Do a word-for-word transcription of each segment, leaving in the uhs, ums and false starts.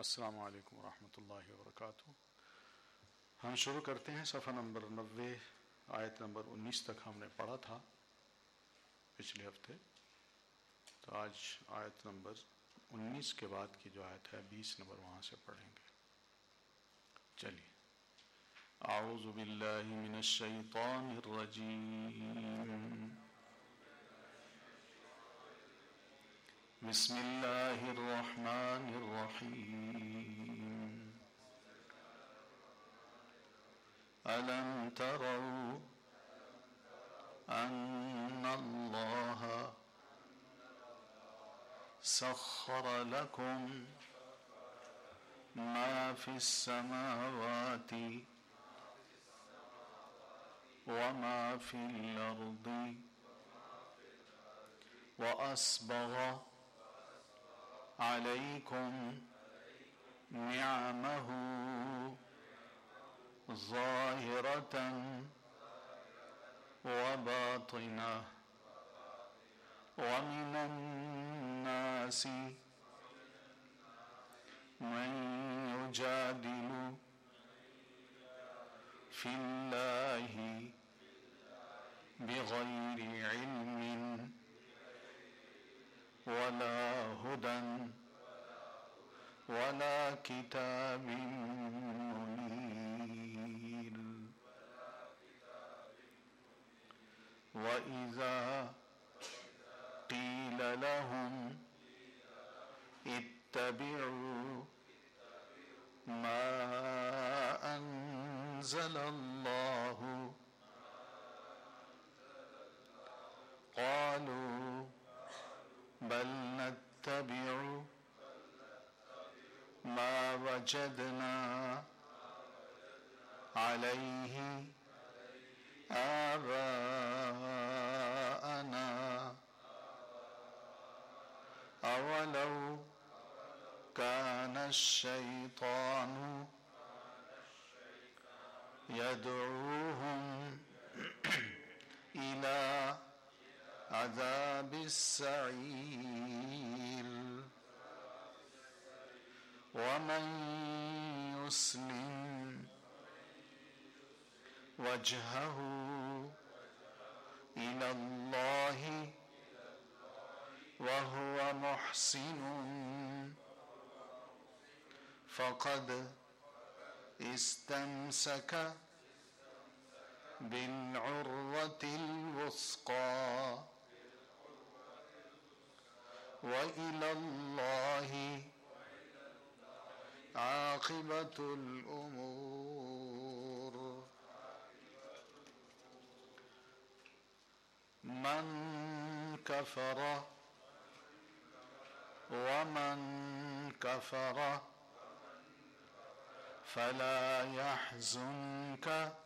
السلام علیکم ورحمۃ اللہ وبرکاتہ۔ ہم شروع کرتے ہیں صفحہ نمبر نوے، آیت نمبر انیس تک ہم نے پڑھا تھا پچھلے ہفتے، تو آج آیت نمبر انیس کے بعد کی جو آیت ہے بیس نمبر وہاں سے پڑھیں گے۔ چلیے، اعوذ باللہ من الشیطان الرجیم، بسم اللہ الرحمن الرحیم، أَلَمْ تَرَوْا أَنَّ اللَّهَ سَخَّرَ لَكُم مَا فِي السَّمَاوَاتِ وَمَا فِي الْأَرْضِ وَأَسْبَغَ عَلَيْكُمْ نِعَمَهُ ظاهرة وباطنة ومن الناس من يجادل في الله بغير علم ولا هدى ولا كتاب منير وَإِذَا قِيلَ لَهُمْ اتَّبِعُوا مَا أَنزَلَ اللَّهُ قَالُوا بَلْ نَتَّبِعُ مَا وَجَدْنَا عَلَيْهِ آباءنا أولو كان الشيطان يدعوهم إلى عذاب السعير ومن يسلم وجهه إلى الله وهو محسن فقد استمسك بالعروة الوثقى وإلى الله عاقبة الأمور من كفر ومن كفر فلا يحزنك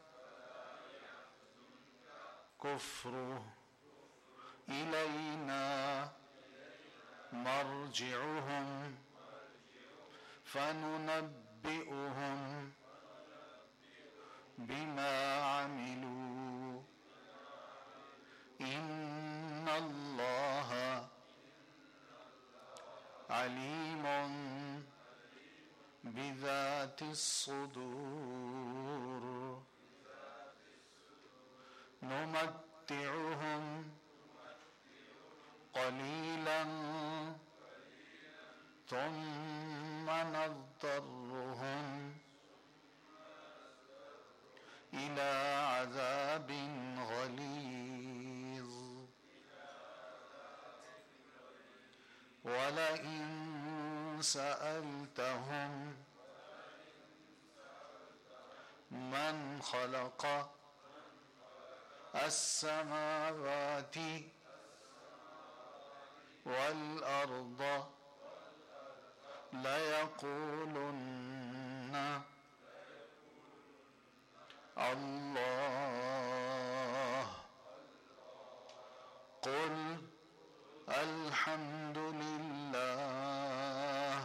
كفره إلينا مرجعهم فننبئهم بما عملوا إن الله عليم بذات الصدور نمتعهم قليلا ثم نضطرهم إلى عذاب غليظ وَلَئِن سَأَلْتَهُمْ مَنْ خَلَقَ السَّمَاوَاتِ وَالْأَرْضَ لَيَقُولُنَّ اللَّهُ قُلْ الحمد لله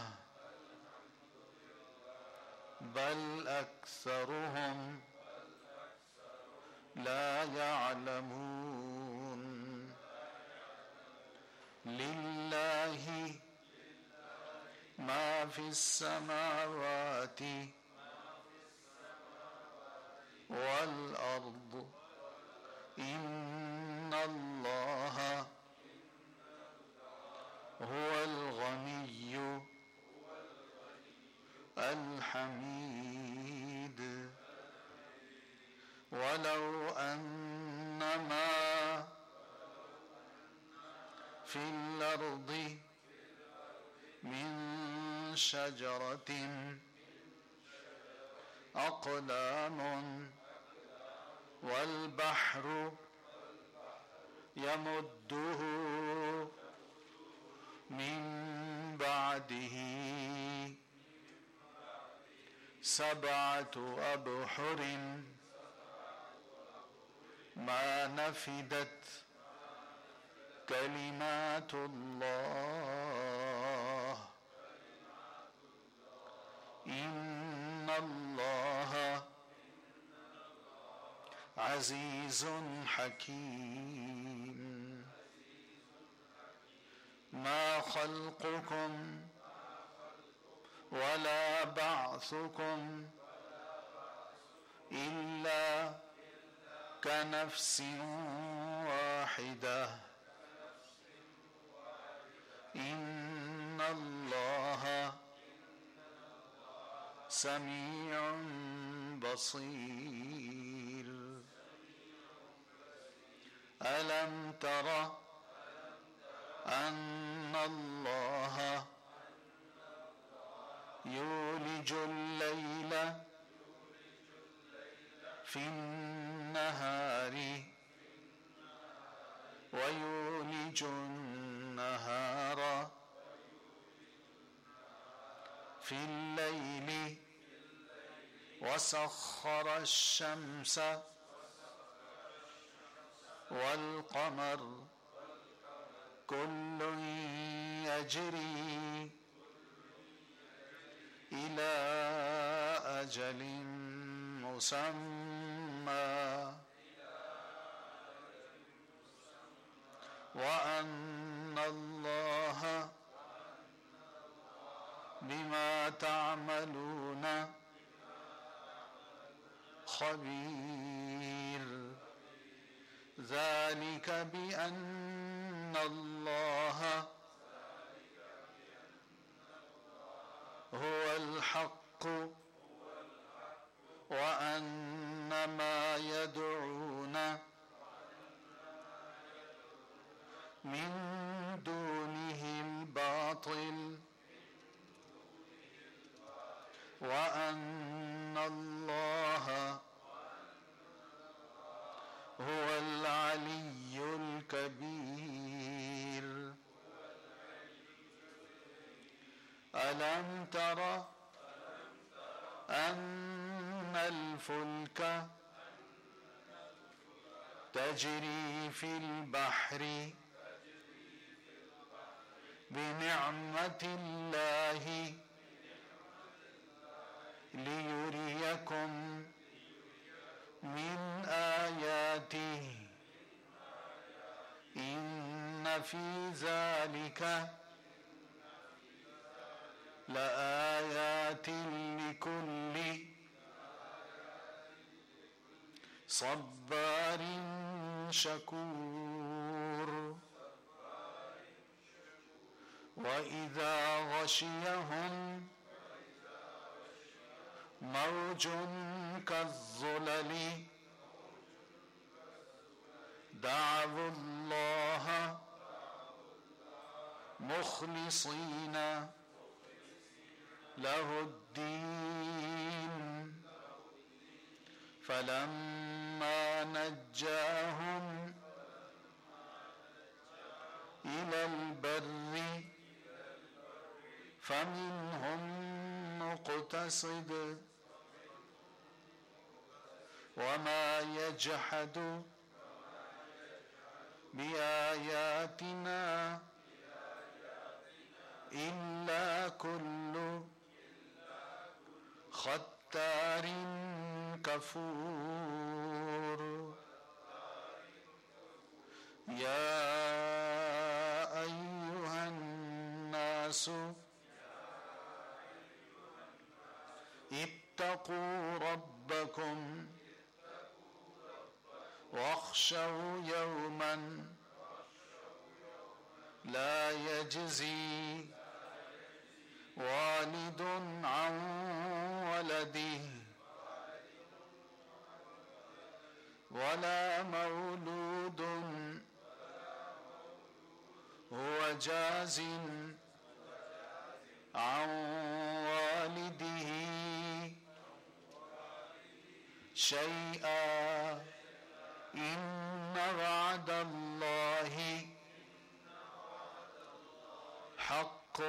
بل أكثرهم لا يعلمون لله ما في السماوات والأرض إن الله هو الغني الحميد ولو أن ما في الأرض من شجرة أقلام والبحر يمده من بعده سبعة أبحر ما نفدت كلمات الله إن الله عزيز حكيم ما خلقكم ولا بعثكم إلا كنفس واحدة إن الله سميع بصير ألم تر أن الله يولج الليل في النهار ويولج النهار في الليل وسخر الشمس والقمر كل يجري إلى أجل مسمى وأن الله بما تعملون خبير ذلك بأن الله هو الحق وأن ما يدعون من دونه الباطل وأن الله هو العلي الكبير ألم تر أن الفلك تجري في البحر بنعمة الله ليريكم من آياته إن في ذلك لآيات لكل صبار شكور وإذا غشيهم موج كالظلل دعوا الله مخلصين له الدين فلما نجاهم إلى البر فمنهم مقتصد وما يجحد بآياتنا إلا كل ختار كفور يا أيها الناس اتقوا ربكم واخشوا يوما لا يجزي والد عن ولده ولا مولود هو جاز عن والده شيئا إن وعد الله حق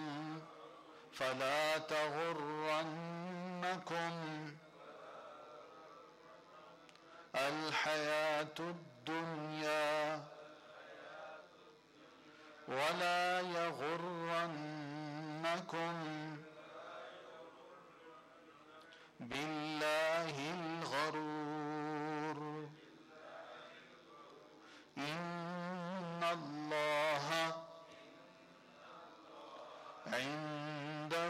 فلا تغرنكم الحياة الدنيا ولا يغرنكم بالله الغرور إن الله عنده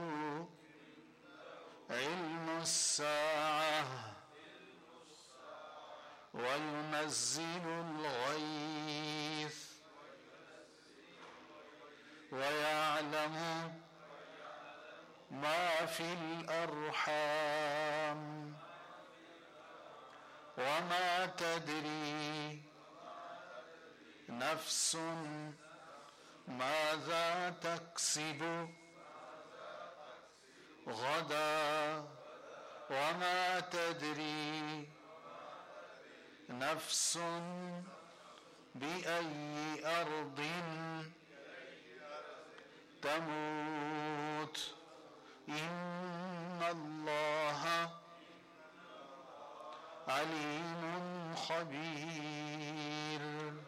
علم الساعة وينزل الغيث ويعلم ما في الأرحام وما تدري نفس ماذا تكسب غدا وما تدري نفس بأي أرض تموت إن الله عليم خبير.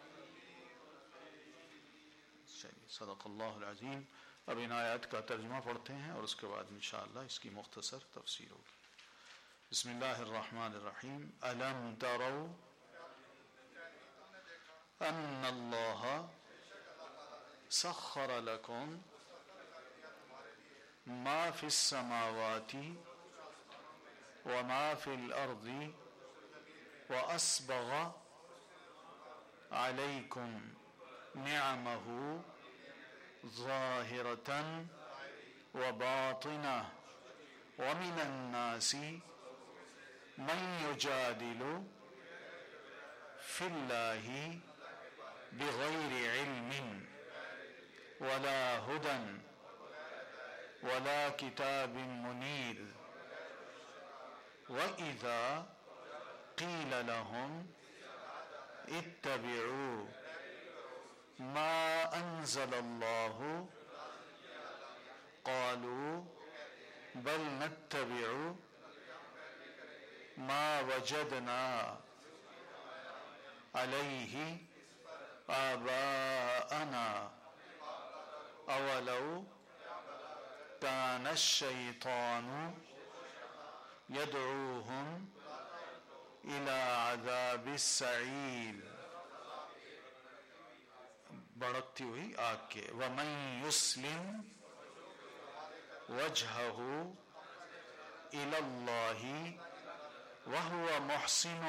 صدق اللہ العظیم. اب ان آیات کا ترجمہ پڑھتے ہیں اور اس کے بعد انشاءاللہ اس کی مختصر تفسیر ہوگی. بسم اللہ الرحمن الرحیم. الم تروا ان اللہ سخر لکم ما فی السماوات وما فی الارض واسبغ علیکم نعمہ ظاہرة وباطنة ومن الناس من يجادل في الله بغير علم ولا هدى ولا كتاب منير وإذا قيل لهم اتبعوا ما أنزل الله قالوا بل نتبع ما وجدنا عليه آباءنا أولو كان الشيطان يدعوهم إلى عذاب السعير. بڑھتی ہوئی آگ کے. وَمَن يُسْلِمْ وَجْهَهُ إِلَى اللَّهِ وَهُوَ مُحْسِنٌ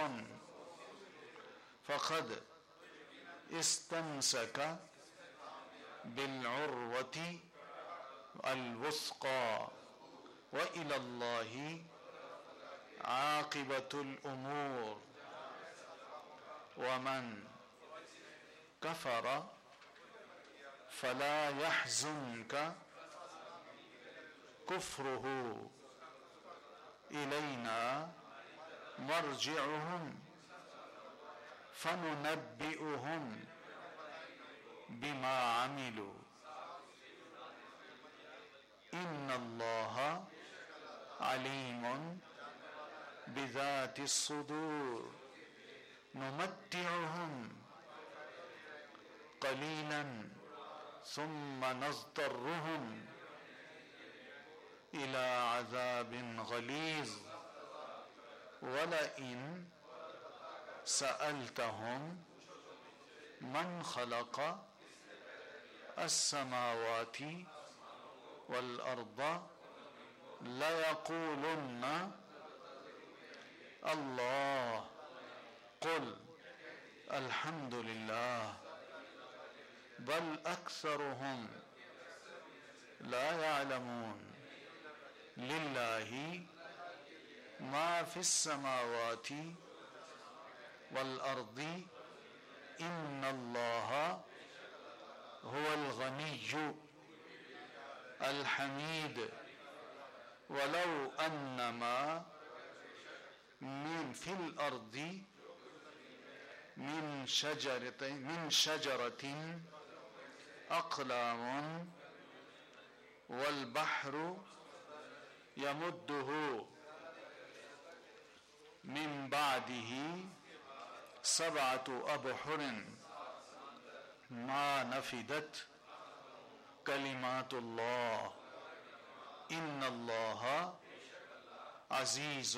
فَقَدْ اسْتَمْسَكَ بِالْعُرْوَةِ الْوُثْقَى وَإِلَى اللَّهِ عَاقِبَةُ الْأُمُورِ. وَمَن كَفَرَ فلا يحزنك كفره إلينا مرجعهم فننبئهم بما عملوا إن الله عليم بذات الصدور. نمتعهم قليلا ثم نضطرهم إلى عذاب غليظ ولئن سألتهم من خلق السماوات والأرض لَيَقُولُنَّ اللہ قل الحمد للہ بل اکثرهم لا يعلمون للہ ما فی السماوات والارض ان اللہ هو الغنی الحمید ولو انما من فی الارض من شجرۃ من شجرۃ اقلام والبحر يمده من بعده سبعة أبحر ما نفدت كلمات الله إن الله عزيز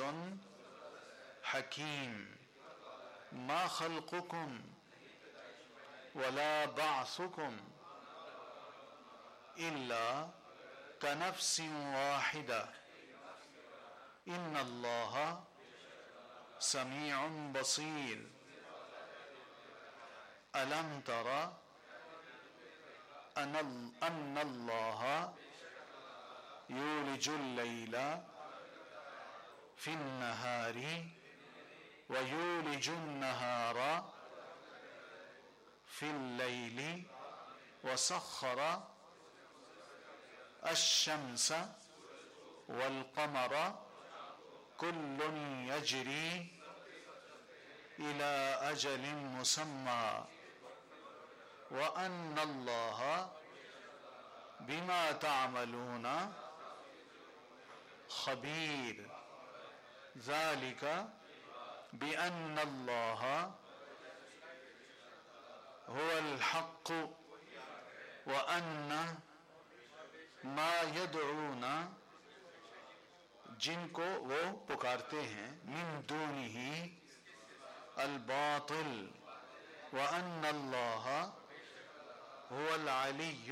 حكيم ما خلقكم ولا بعثكم إلا كنفس واحدة إن الله سميع بصير ألم تر أن الله يولج الليل في النهار ويولج النهار في الليل وسخر الشمس والقمر كل يجري إلى أجل مسمى وأن الله بما تعملون خبير ذلك بأن الله هو الحق وأن ما يدعون جن کو وہ پکارتے ہیں من دونہ الباطل وأن اللہ هو العلی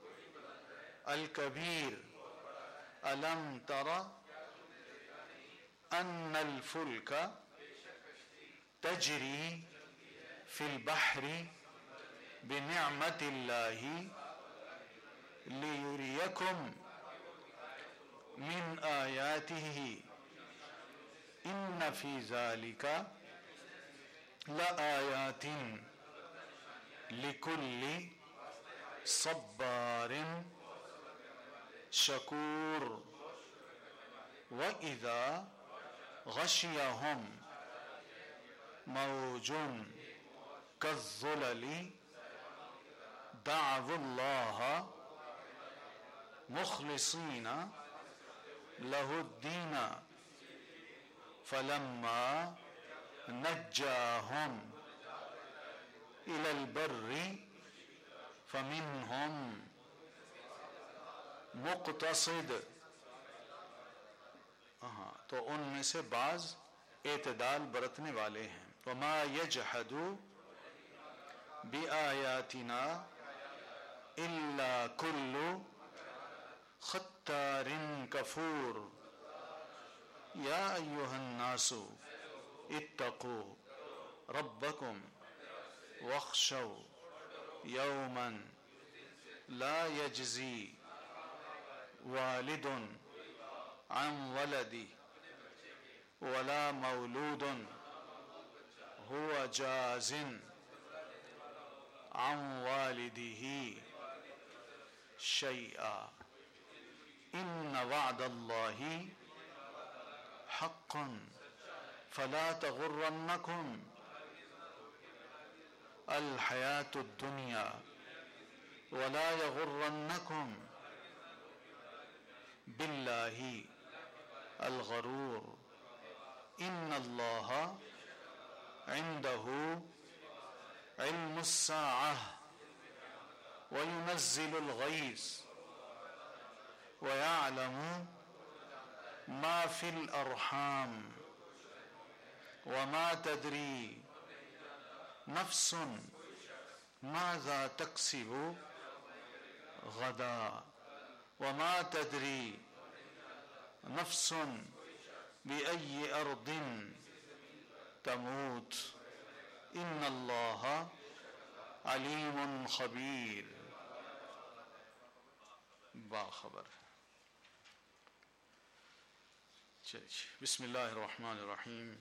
الکبیر ألم تر أن الفلك تجري في البحر بنعمة الله ليريكم من آياته إن في ذلك لآيات لكل صبار شكور وإذا غشيهم موج كالظلل دعوا الله مخلصين له الدين فلما نجاهم إلى البر فمنهم مقتصد. ہاں تو ان میں سے بعض اعتدال برتنے والے ہیں. وما يجحد بآياتنا إلا كل ختار كفور يا أيها الناس اتقوا ربكم واخشوا يوما لا يجزي والد عن ولده ولا مولود هو جاز عن والده شيئا إن وعد الله حق فلا تغرنكم الحياة الدنيا ولا يغرنكم بالله الغرور إن الله عنده علم الساعة وينزل الغيث ويعلم ما في الأرحام وما تدري نفس ماذا تكسب غدا وما تدري نفس بأي أرض تموت إن الله عليم خبير. باخبر. چلیے بسم اللہ الرحمن الرحیم.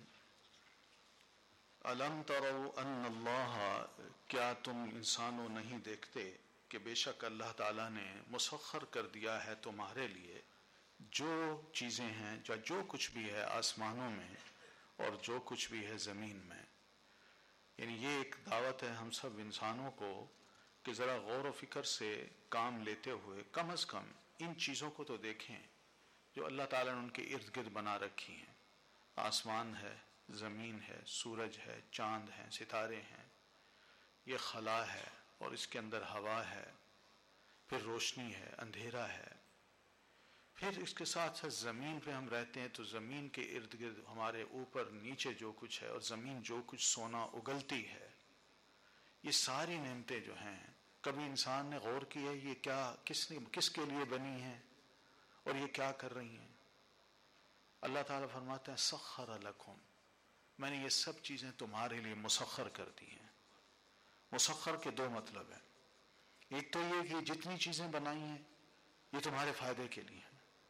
الم تروا ان اللہ، کیا تم انسانوں نہیں دیکھتے کہ بے شک اللہ تعالیٰ نے مسخر کر دیا ہے تمہارے لیے جو چیزیں ہیں، جو جو کچھ بھی ہے آسمانوں میں اور جو کچھ بھی ہے زمین میں. یعنی یہ ایک دعوت ہے ہم سب انسانوں کو کہ ذرا غور و فکر سے کام لیتے ہوئے کم از کم ان چیزوں کو تو دیکھیں جو اللہ تعالیٰ نے ان کے ارد گرد بنا رکھی ہیں. آسمان ہے، زمین ہے، سورج ہے، چاند ہیں، ستارے ہیں، یہ خلا ہے اور اس کے اندر ہوا ہے، پھر روشنی ہے، اندھیرا ہے، پھر اس کے ساتھ ساتھ زمین پہ ہم رہتے ہیں تو زمین کے ارد گرد ہمارے اوپر نیچے جو کچھ ہے اور زمین جو کچھ سونا اگلتی ہے، یہ ساری نعمتیں جو ہیں کبھی انسان نے غور کیا ہے یہ کیا کس نے کس کے لیے بنی ہیں اور یہ کیا کر رہی ہیں؟ اللہ تعالیٰ فرماتا ہے سخر لکم، میں نے یہ سب چیزیں تمہارے لیے مسخر کر دی ہیں. مسخر کے دو مطلب ہیں. ایک تو یہ کہ جتنی چیزیں بنائی ہیں یہ تمہارے فائدے کے لیے ہیں،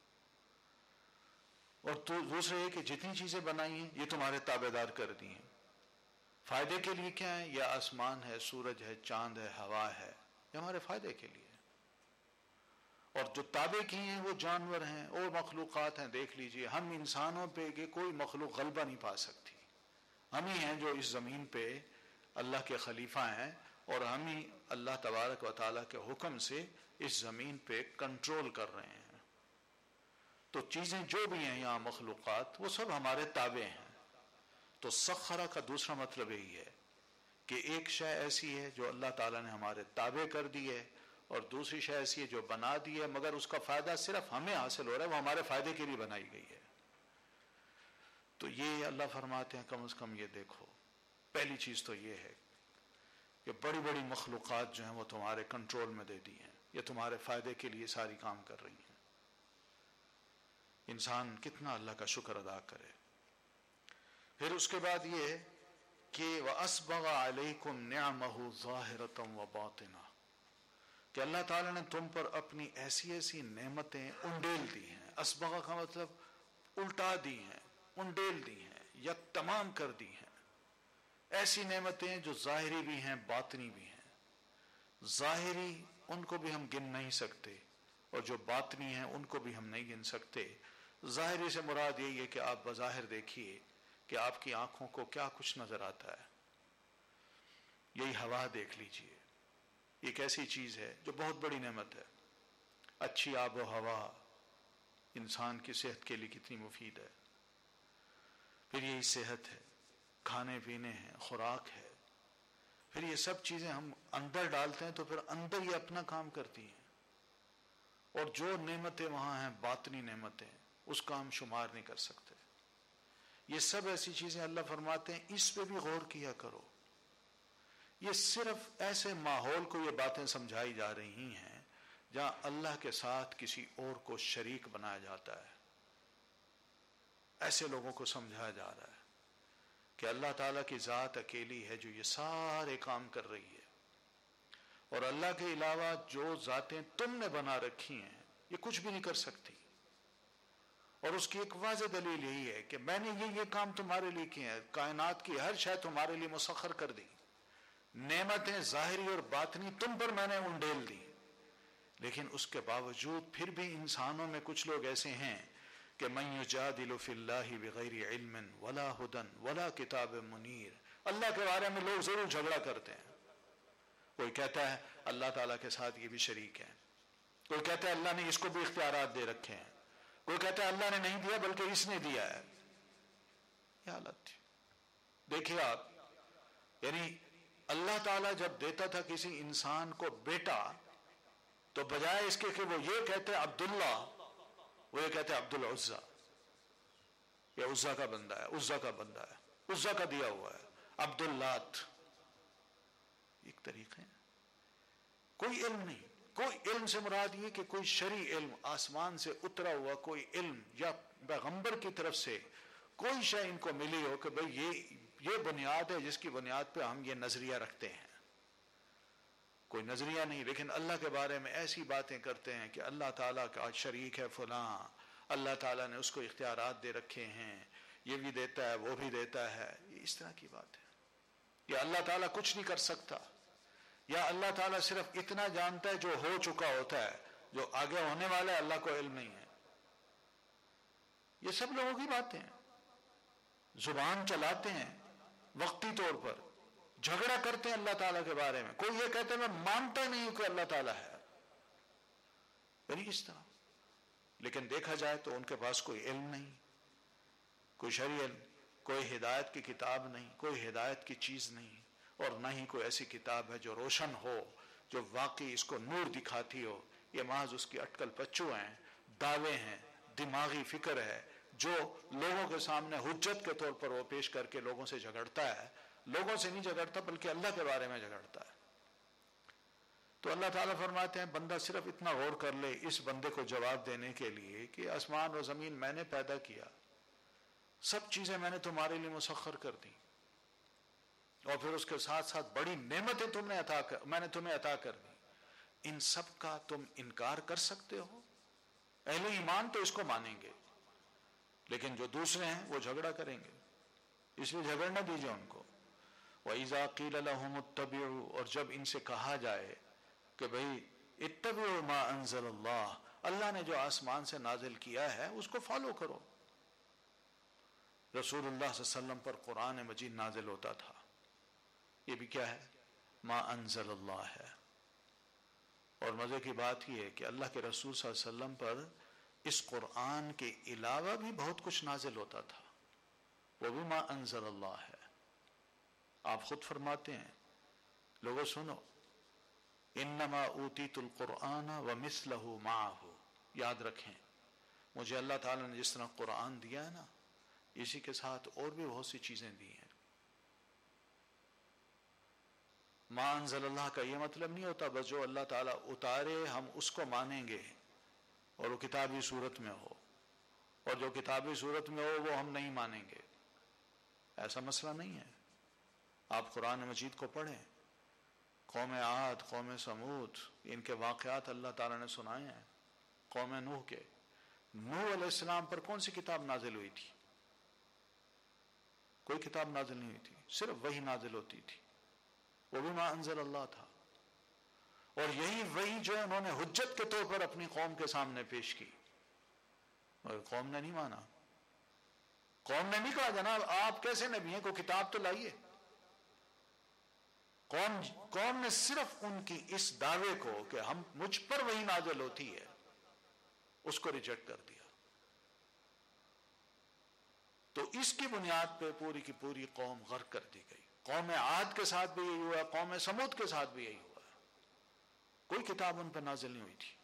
اور تو دوسرے یہ کہ جتنی چیزیں بنائی ہیں یہ تمہارے تابع دار کر دی ہیں. فائدے کے لیے کیا ہے؟ یہ آسمان ہے، سورج ہے، چاند ہے، ہوا ہے، یہ ہمارے فائدے کے لیے. اور جو تابع کی ہیں وہ جانور ہیں اور مخلوقات ہیں. دیکھ لیجئے ہم انسانوں پہ کہ کوئی مخلوق غلبہ نہیں پا سکتی. ہم ہی ہیں جو اس زمین پہ اللہ کے خلیفہ ہیں اور ہم ہی اللہ تبارک و تعالیٰ کے حکم سے اس زمین پہ کنٹرول کر رہے ہیں. تو چیزیں جو بھی ہیں یہاں مخلوقات وہ سب ہمارے تابع ہیں. تو سخرہ کا دوسرا مطلب یہی ہے کہ ایک شے ایسی ہے جو اللہ تعالیٰ نے ہمارے تابع کر دی ہے اور دوسری شے ایسی ہے جو بنا دی ہے مگر اس کا فائدہ صرف ہمیں حاصل ہو رہا ہے، وہ ہمارے فائدے کے لیے بنائی گئی ہے. تو یہ اللہ فرماتے ہیں کم از کم یہ دیکھو. پہلی چیز تو یہ ہے کہ بڑی بڑی مخلوقات جو ہیں وہ تمہارے کنٹرول میں دے دی ہیں، یہ تمہارے فائدے کے لیے ساری کام کر رہی ہیں. انسان کتنا اللہ کا شکر ادا کرے. پھر اس کے بعد یہ کہ وَأَسْبَغَ عَلَيْكُمْ نِعْمَهُ ظَاهِرَةً وَبَاطِنَةً، کہ اللہ تعالیٰ نے تم پر اپنی ایسی ایسی نعمتیں انڈیل دی ہیں. اسبغ کا مطلب الٹا دی ہیں، انڈیل دی ہیں یا تمام کر دی ہیں. ایسی نعمتیں جو ظاہری بھی ہیں باطنی بھی ہیں. ظاہری ان کو بھی ہم گن نہیں سکتے اور جو باطنی ہیں ان کو بھی ہم نہیں گن سکتے. ظاہری سے مراد یہی ہے کہ آپ بظاہر دیکھیے کہ آپ کی آنکھوں کو کیا کچھ نظر آتا ہے. یہی ہوا دیکھ لیجئے، ایک ایسی چیز ہے جو بہت بڑی نعمت ہے. اچھی آب و ہوا انسان کی صحت کے لیے کتنی مفید ہے. پھر یہی صحت ہے، کھانے پینے ہیں، خوراک ہے. پھر یہ سب چیزیں ہم اندر ڈالتے ہیں تو پھر اندر یہ اپنا کام کرتی ہیں. اور جو نعمتیں وہاں ہیں باطنی نعمتیں اس کا ہم شمار نہیں کر سکتے. یہ سب ایسی چیزیں اللہ فرماتے ہیں اس پہ بھی غور کیا کرو. یہ صرف ایسے ماحول کو یہ باتیں سمجھائی جا رہی ہیں جہاں اللہ کے ساتھ کسی اور کو شریک بنایا جاتا ہے. ایسے لوگوں کو سمجھایا جا رہا ہے کہ اللہ تعالیٰ کی ذات اکیلی ہے جو یہ سارے کام کر رہی ہے، اور اللہ کے علاوہ جو ذاتیں تم نے بنا رکھی ہیں یہ کچھ بھی نہیں کر سکتی. اور اس کی ایک واضح دلیل یہی ہے کہ میں نے یہ یہ کام تمہارے لیے کیے ہیں. کائنات کی ہر شے تمہارے لیے مسخر کر دی. نعمتیں ظاہری اور باطنی تم پر میں نے انڈیل دی. لیکن اس کے باوجود پھر بھی انسانوں میں کچھ لوگ ایسے ہیں کہ من یجادل فی اللہ بغیر علم ولا ہدی ولا کتاب منیر. اللہ کے بارے میں لوگ ضرور جھگڑا کرتے ہیں. کوئی کہتا ہے اللہ تعالیٰ کے ساتھ یہ بھی شریک ہے، کوئی کہتا ہے اللہ نے اس کو بھی اختیارات دے رکھے ہیں، کوئی کہتا ہے اللہ نے نہیں دیا بلکہ اس نے دیا ہے. یہ حالت دیکھیے آپ. یعنی اللہ تعالیٰ جب دیتا تھا کسی انسان کو بیٹا تو بجائے اس کے کہ وہ یہ کہتے عبداللہ، وہ یہ کہتے عبد العزا. یہ عزا کا بندہ ہے، عزا کا بندہ ہے، عزا کا دیا ہوا ہے، عبد اللات. ایک طریقے کوئی علم نہیں. कोई इल्म से मुराद ये कि कोई शरई इल्म, आसमान से उतरा हुआ कोई इल्म या पैगंबर की तरफ से कोई शय इनको मिली हो कि भाई ये ये बुनियाद है जिसकी बुनियाद पे हम ये नजरिया रखते हैं। कोई नजरिया नहीं, लेकिन अल्लाह के बारे में ऐसी बातें करते हैं कि अल्लाह ताला का शरीक है फलां, अल्लाह ताला ने उसको इख्तियारात दे रखे हैं, ये भी देता है वो भी देता है। ये इस तरह की बात है। या अल्लाह ताला कुछ नहीं कर सकता, या अल्लाह ताला सिर्फ इतना जानता है जो हो चुका होता है, जो आगे होने वाला है अल्लाह को इल्म नहीं है। ये सब लोगों की बातें हैं, जुबान चलाते हैं वक्ती तौर पर, झगड़ा करते हैं अल्लाह ताला के बारे में। कोई ये कहते हैं मैं मानता नहीं हूं कि अल्लाह ताला है, यानी इस तरह। लेकिन देखा जाए तो उनके पास कोई इल्म नहीं, कोई शरई इल्म, कोई हिदायत की किताब नहीं, कोई हिदायत की चीज नहीं, और न ही कोई ऐसी किताब है जो रोशन हो, जो वाकई इसको नूर दिखाती हो। ये महज उसकी अटकल पच्चू हैं, दावे हैं, दिमागी फिक्र है, जो लोगों के सामने हुज्जत के तौर पर वो पेश करके लोगों से झगड़ता है। लोगों से नहीं झगड़ता बल्कि अल्लाह के बारे में झगड़ता है। तो अल्लाह ताला फरमाते हैं बंदा सिर्फ इतना गौर कर ले इस बंदे को जवाब देने के लिए कि आसमान और जमीन मैंने पैदा किया, सब चीजें मैंने तुम्हारे लिए मुसख्खर कर दी, और फिर उसके साथ साथ बड़ी नेमतें तुमने अता कर, मैंने तुम्हें अता कर दी। इन सब का तुम इनकार कर सकते हो? अहले ईमान तो इसको मानेंगे, लेकिन जो दूसरे हैं वो झगड़ा करेंगे, इसलिए झगड़ना दीजिए उनको। वइज़ा क़ील लहुम इत्तबिऊ, और जब इनसे कहा जाए कि भाई इत्तबिऊ मा अंज़लल्लाह, अल्लाह ने जो आसमान से नाजिल किया है उसको फॉलो करो। रसूलुल्लाह सल्लल्लाहु अलैहि वसल्लम पर कुरान मजीद नाजिल होता था, ये भी क्या है? मा अंज़लल्लाह है। और मजे की बात यह है कि अल्लाह के रसूल सल्लल्लाहु अलैहि वसल्लम पर इस कुरान के अलावा भी बहुत कुछ नाजिल होता था, वो भी मा अंज़लल्लाह है। आप खुद फरमाते हैं, लोगों सुनो, इन्नमा ऊतीतुल कुरआन व मिस्लहु माअहु, याद रखें मुझे अल्लाह ताला ने जिस तरह कुरान दिया है ना, इसी के साथ और भी बहुत सी चीजें दी हैं। मा अंज़लल्लाह का ये मतलब नहीं होता बस जो अल्लाह ताला उतारे हम उसको मानेंगे और वो किताबी सूरत में हो, और जो किताबी सूरत में हो वो हम नहीं मानेंगे, ऐसा मसला नहीं है। आप कुरान मजीद को पढ़ें, कौम आद, कौम समूद, इनके वाक़यात अल्लाह ताला ने सुनाए हैं। कौम नूह के, नूह अलैहिस्सलाम पर कौन सी किताब नाजिल हुई थी? कोई किताब नाजिल नहीं हुई थी, सिर्फ वही नाजिल होती थी, वो भी मा अंज़लल्लाह था। और यही वही जो उन्होंने हुज्जत के तौर पर अपनी कौम के सामने पेश की, मगर कौम ने नहीं माना। कौम ने नहीं कहा जनाब आप कैसे नबी हैं, को किताब तो लाइए। कौम कौम ने सिर्फ उनकी इस दावे को कि हम मुझ पर वही नाजिल होती है उसको रिजेक्ट कर दिया। तो इसकी बुनियाद पे पूरी की पूरी कौम गर्क कर दी गई। कौम आद के साथ भी यही हुआ, कौम समूद के साथ भी यही हुआ, कोई किताब उन पर नाजिल नहीं हुई थी।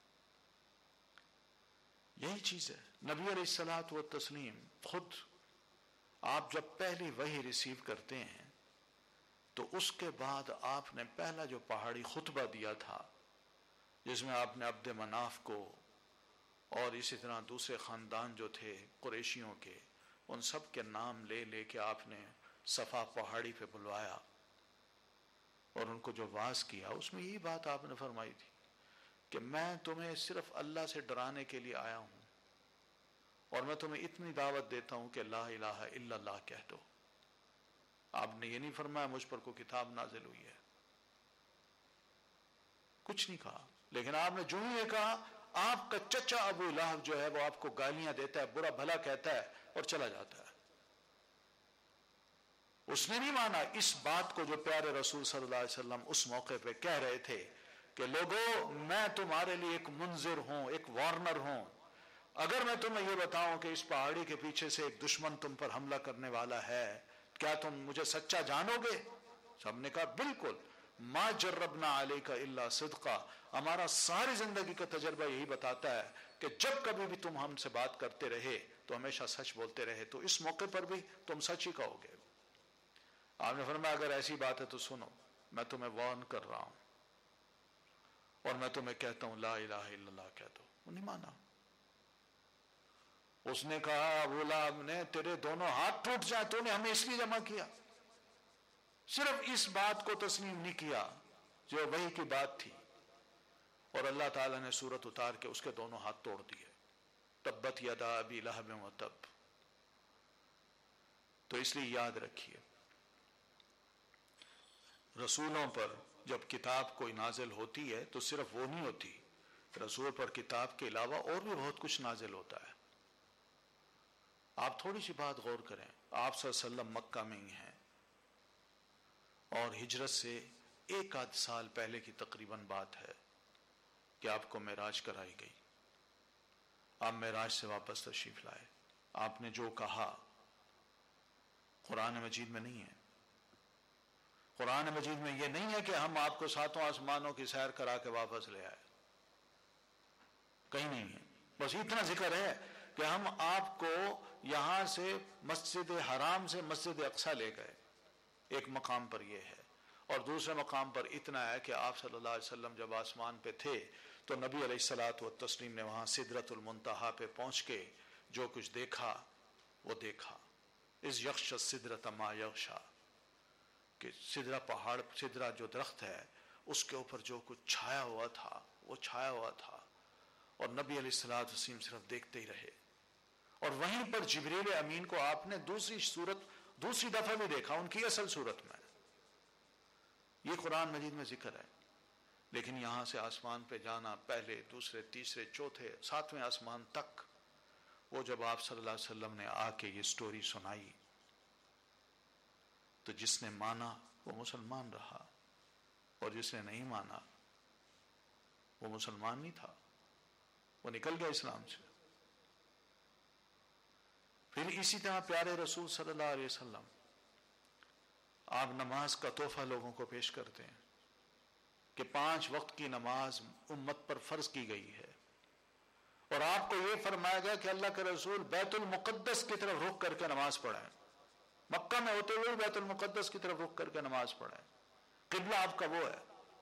यही चीज है नबी अलैहिस्सलातु व तस्लीम खुद, आप जब पहली वही रिसीव करते हैं तो उसके बाद आपने पहला जो पहाड़ी खुतबा दिया था, जिसमें आपने अब्द मनाफ को और इसी तरह दूसरे खानदान जो थे कुरैशियों के, उन सब के नाम ले लेके आपने सफा पहाड़ी पे बुलवाया और उनको जो वाज किया, उसमें यही बात आपने फरमाई थी कि मैं तुम्हें सिर्फ अल्लाह से डराने के लिए आया हूं, और मैं तुम्हें इतनी दावत देता हूं कि ला इलाहा इल्लल्लाह कह दो। आपने ये नहीं फरमाया मुझ पर को किताब नाजिल हुई है, कुछ नहीं कहा। लेकिन आपने जो ही ये कहा, आपका चचा अबू लहब जो है वो आपको गालियां देता है, बुरा भला कहता है और चला जाता है। उसने नहीं माना इस बात को जो प्यारे रसूल सल्लल्लाहु अलैहि वसल्लम उस मौके पे कह रहे थे कि लोगों मैं तुम्हारे लिए एक मुंजिर हूं, एक वार्नर हूं। अगर मैं तुम्हें यह बताऊं कि इस पहाड़ी के पीछे से एक दुश्मन तुम पर हमला करने वाला है, क्या तुम मुझे सच्चा जानोगे? सबने कहा बिल्कुल। मा जर्रबना अलैका इल्ला सिद्का, हमारा सारी जिंदगी का तजर्बा यही बताता है कि जब कभी भी तुम हमसे बात करते रहे तो हमेशा सच बोलते रहे, तो इस मौके पर भी तुम सच ही कहोगे। आपने फरमाया अगर ऐसी बात है तो सुनो, मैं तुम्हें वार्न कर रहा हूं। اور میں تمہیں کہتا ہوں لا الہ الا اللہ کہہ دو. وہ نہیں مانا. اس نے کہا ابو لہب نے تیرے دونوں ہاتھ ٹوٹ جائیں، تو نے ہمیں اس لیے جمع کیا. صرف اس بات کو تسلیم نہیں کیا جو وحی کی بات تھی، اور اللہ تعالیٰ نے سورت اتار کے اس کے دونوں ہاتھ توڑ دیے. تبت یدا ابی لہب وتب. تو اس لیے یاد رکھیے، رسولوں پر جب کتاب کوئی نازل ہوتی ہے تو صرف وہ نہیں ہوتی، رسول پر کتاب کے علاوہ اور بھی بہت کچھ نازل ہوتا ہے. آپ تھوڑی سی بات غور کریں، آپ صلی اللہ علیہ وسلم مکہ میں ہی ہیں، اور ہجرت سے ایک آدھ سال پہلے کی تقریباً بات ہے کہ آپ کو معراج کرائی گئی. آپ معراج سے واپس تشریف لائے. آپ نے جو کہا قرآن مجید میں نہیں ہے. قرآن مجید میں یہ نہیں ہے کہ ہم آپ کو ساتوں آسمانوں کی سیر کرا کے واپس لے آئے، کہیں نہیں ہے. بس اتنا ذکر ہے کہ ہم آپ کو یہاں سے مسجد حرام سے مسجد اقصی لے گئے. ایک مقام پر یہ ہے، اور دوسرے مقام پر اتنا ہے کہ آپ صلی اللہ علیہ وسلم جب آسمان پہ تھے تو نبی علیہ الصلوۃ والتسلیم نے وہاں سدرۃ المنتہا پہ پہنچ کے جو کچھ دیکھا وہ دیکھا. اس یغش السدرۃ ما یغشا، کہ سدرہ پہاڑ، سدرہ جو درخت ہے اس کے اوپر جو کچھ چھایا ہوا تھا وہ چھایا ہوا تھا، اور نبی علیہ الصلوۃ والتسلیم صرف دیکھتے ہی رہے. اور وہیں پر جبریل امین کو آپ نے دوسری صورت دوسری دفعہ بھی دیکھا، ان کی اصل صورت میں. یہ قرآن مجید میں ذکر ہے. لیکن یہاں سے آسمان پہ جانا، پہلے دوسرے تیسرے چوتھے ساتویں آسمان تک، وہ جب آپ صلی اللہ علیہ وسلم نے آ کے یہ سٹوری سنائی تو جس نے مانا وہ مسلمان رہا، اور جس نے نہیں مانا وہ مسلمان نہیں تھا، وہ نکل گیا اسلام سے. پھر اسی طرح پیارے رسول صلی اللہ علیہ وسلم آپ نماز کا تحفہ لوگوں کو پیش کرتے ہیں کہ پانچ وقت کی نماز امت پر فرض کی گئی ہے، اور آپ کو یہ فرمایا گیا کہ اللہ کے رسول بیت المقدس کی طرف رخ کر کے نماز پڑھیں. مکہ میں ہوتے ہوئے بیت المقدس کی طرف رخ کر کے نماز پڑھیں. قبلہ آپ کا وہ ہے،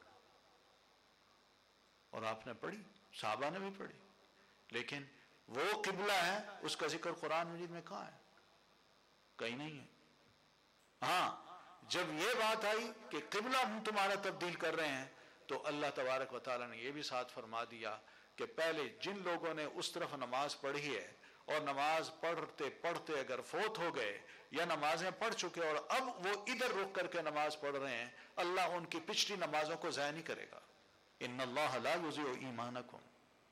اور آپ نے پڑھی، صحابہ نے بھی پڑھی. لیکن وہ قبلہ ہے، اس کا ذکر قرآن مجید میں کہاں ہے؟ کہیں نہیں ہے. ہاں جب یہ بات آئی کہ قبلہ ہم تمہارا تبدیل کر رہے ہیں تو اللہ تبارک و تعالیٰ نے یہ بھی ساتھ فرما دیا کہ پہلے جن لوگوں نے اس طرف نماز پڑھی ہے اور نماز پڑھتے پڑھتے اگر فوت ہو گئے یا نمازیں پڑھ چکے اور اب وہ ادھر رک کر کے نماز پڑھ رہے ہیں، اللہ ان کی پچھلی نمازوں کو ضائع نہیں کرے گا. ان اللہ لا یضیع ایمانکم.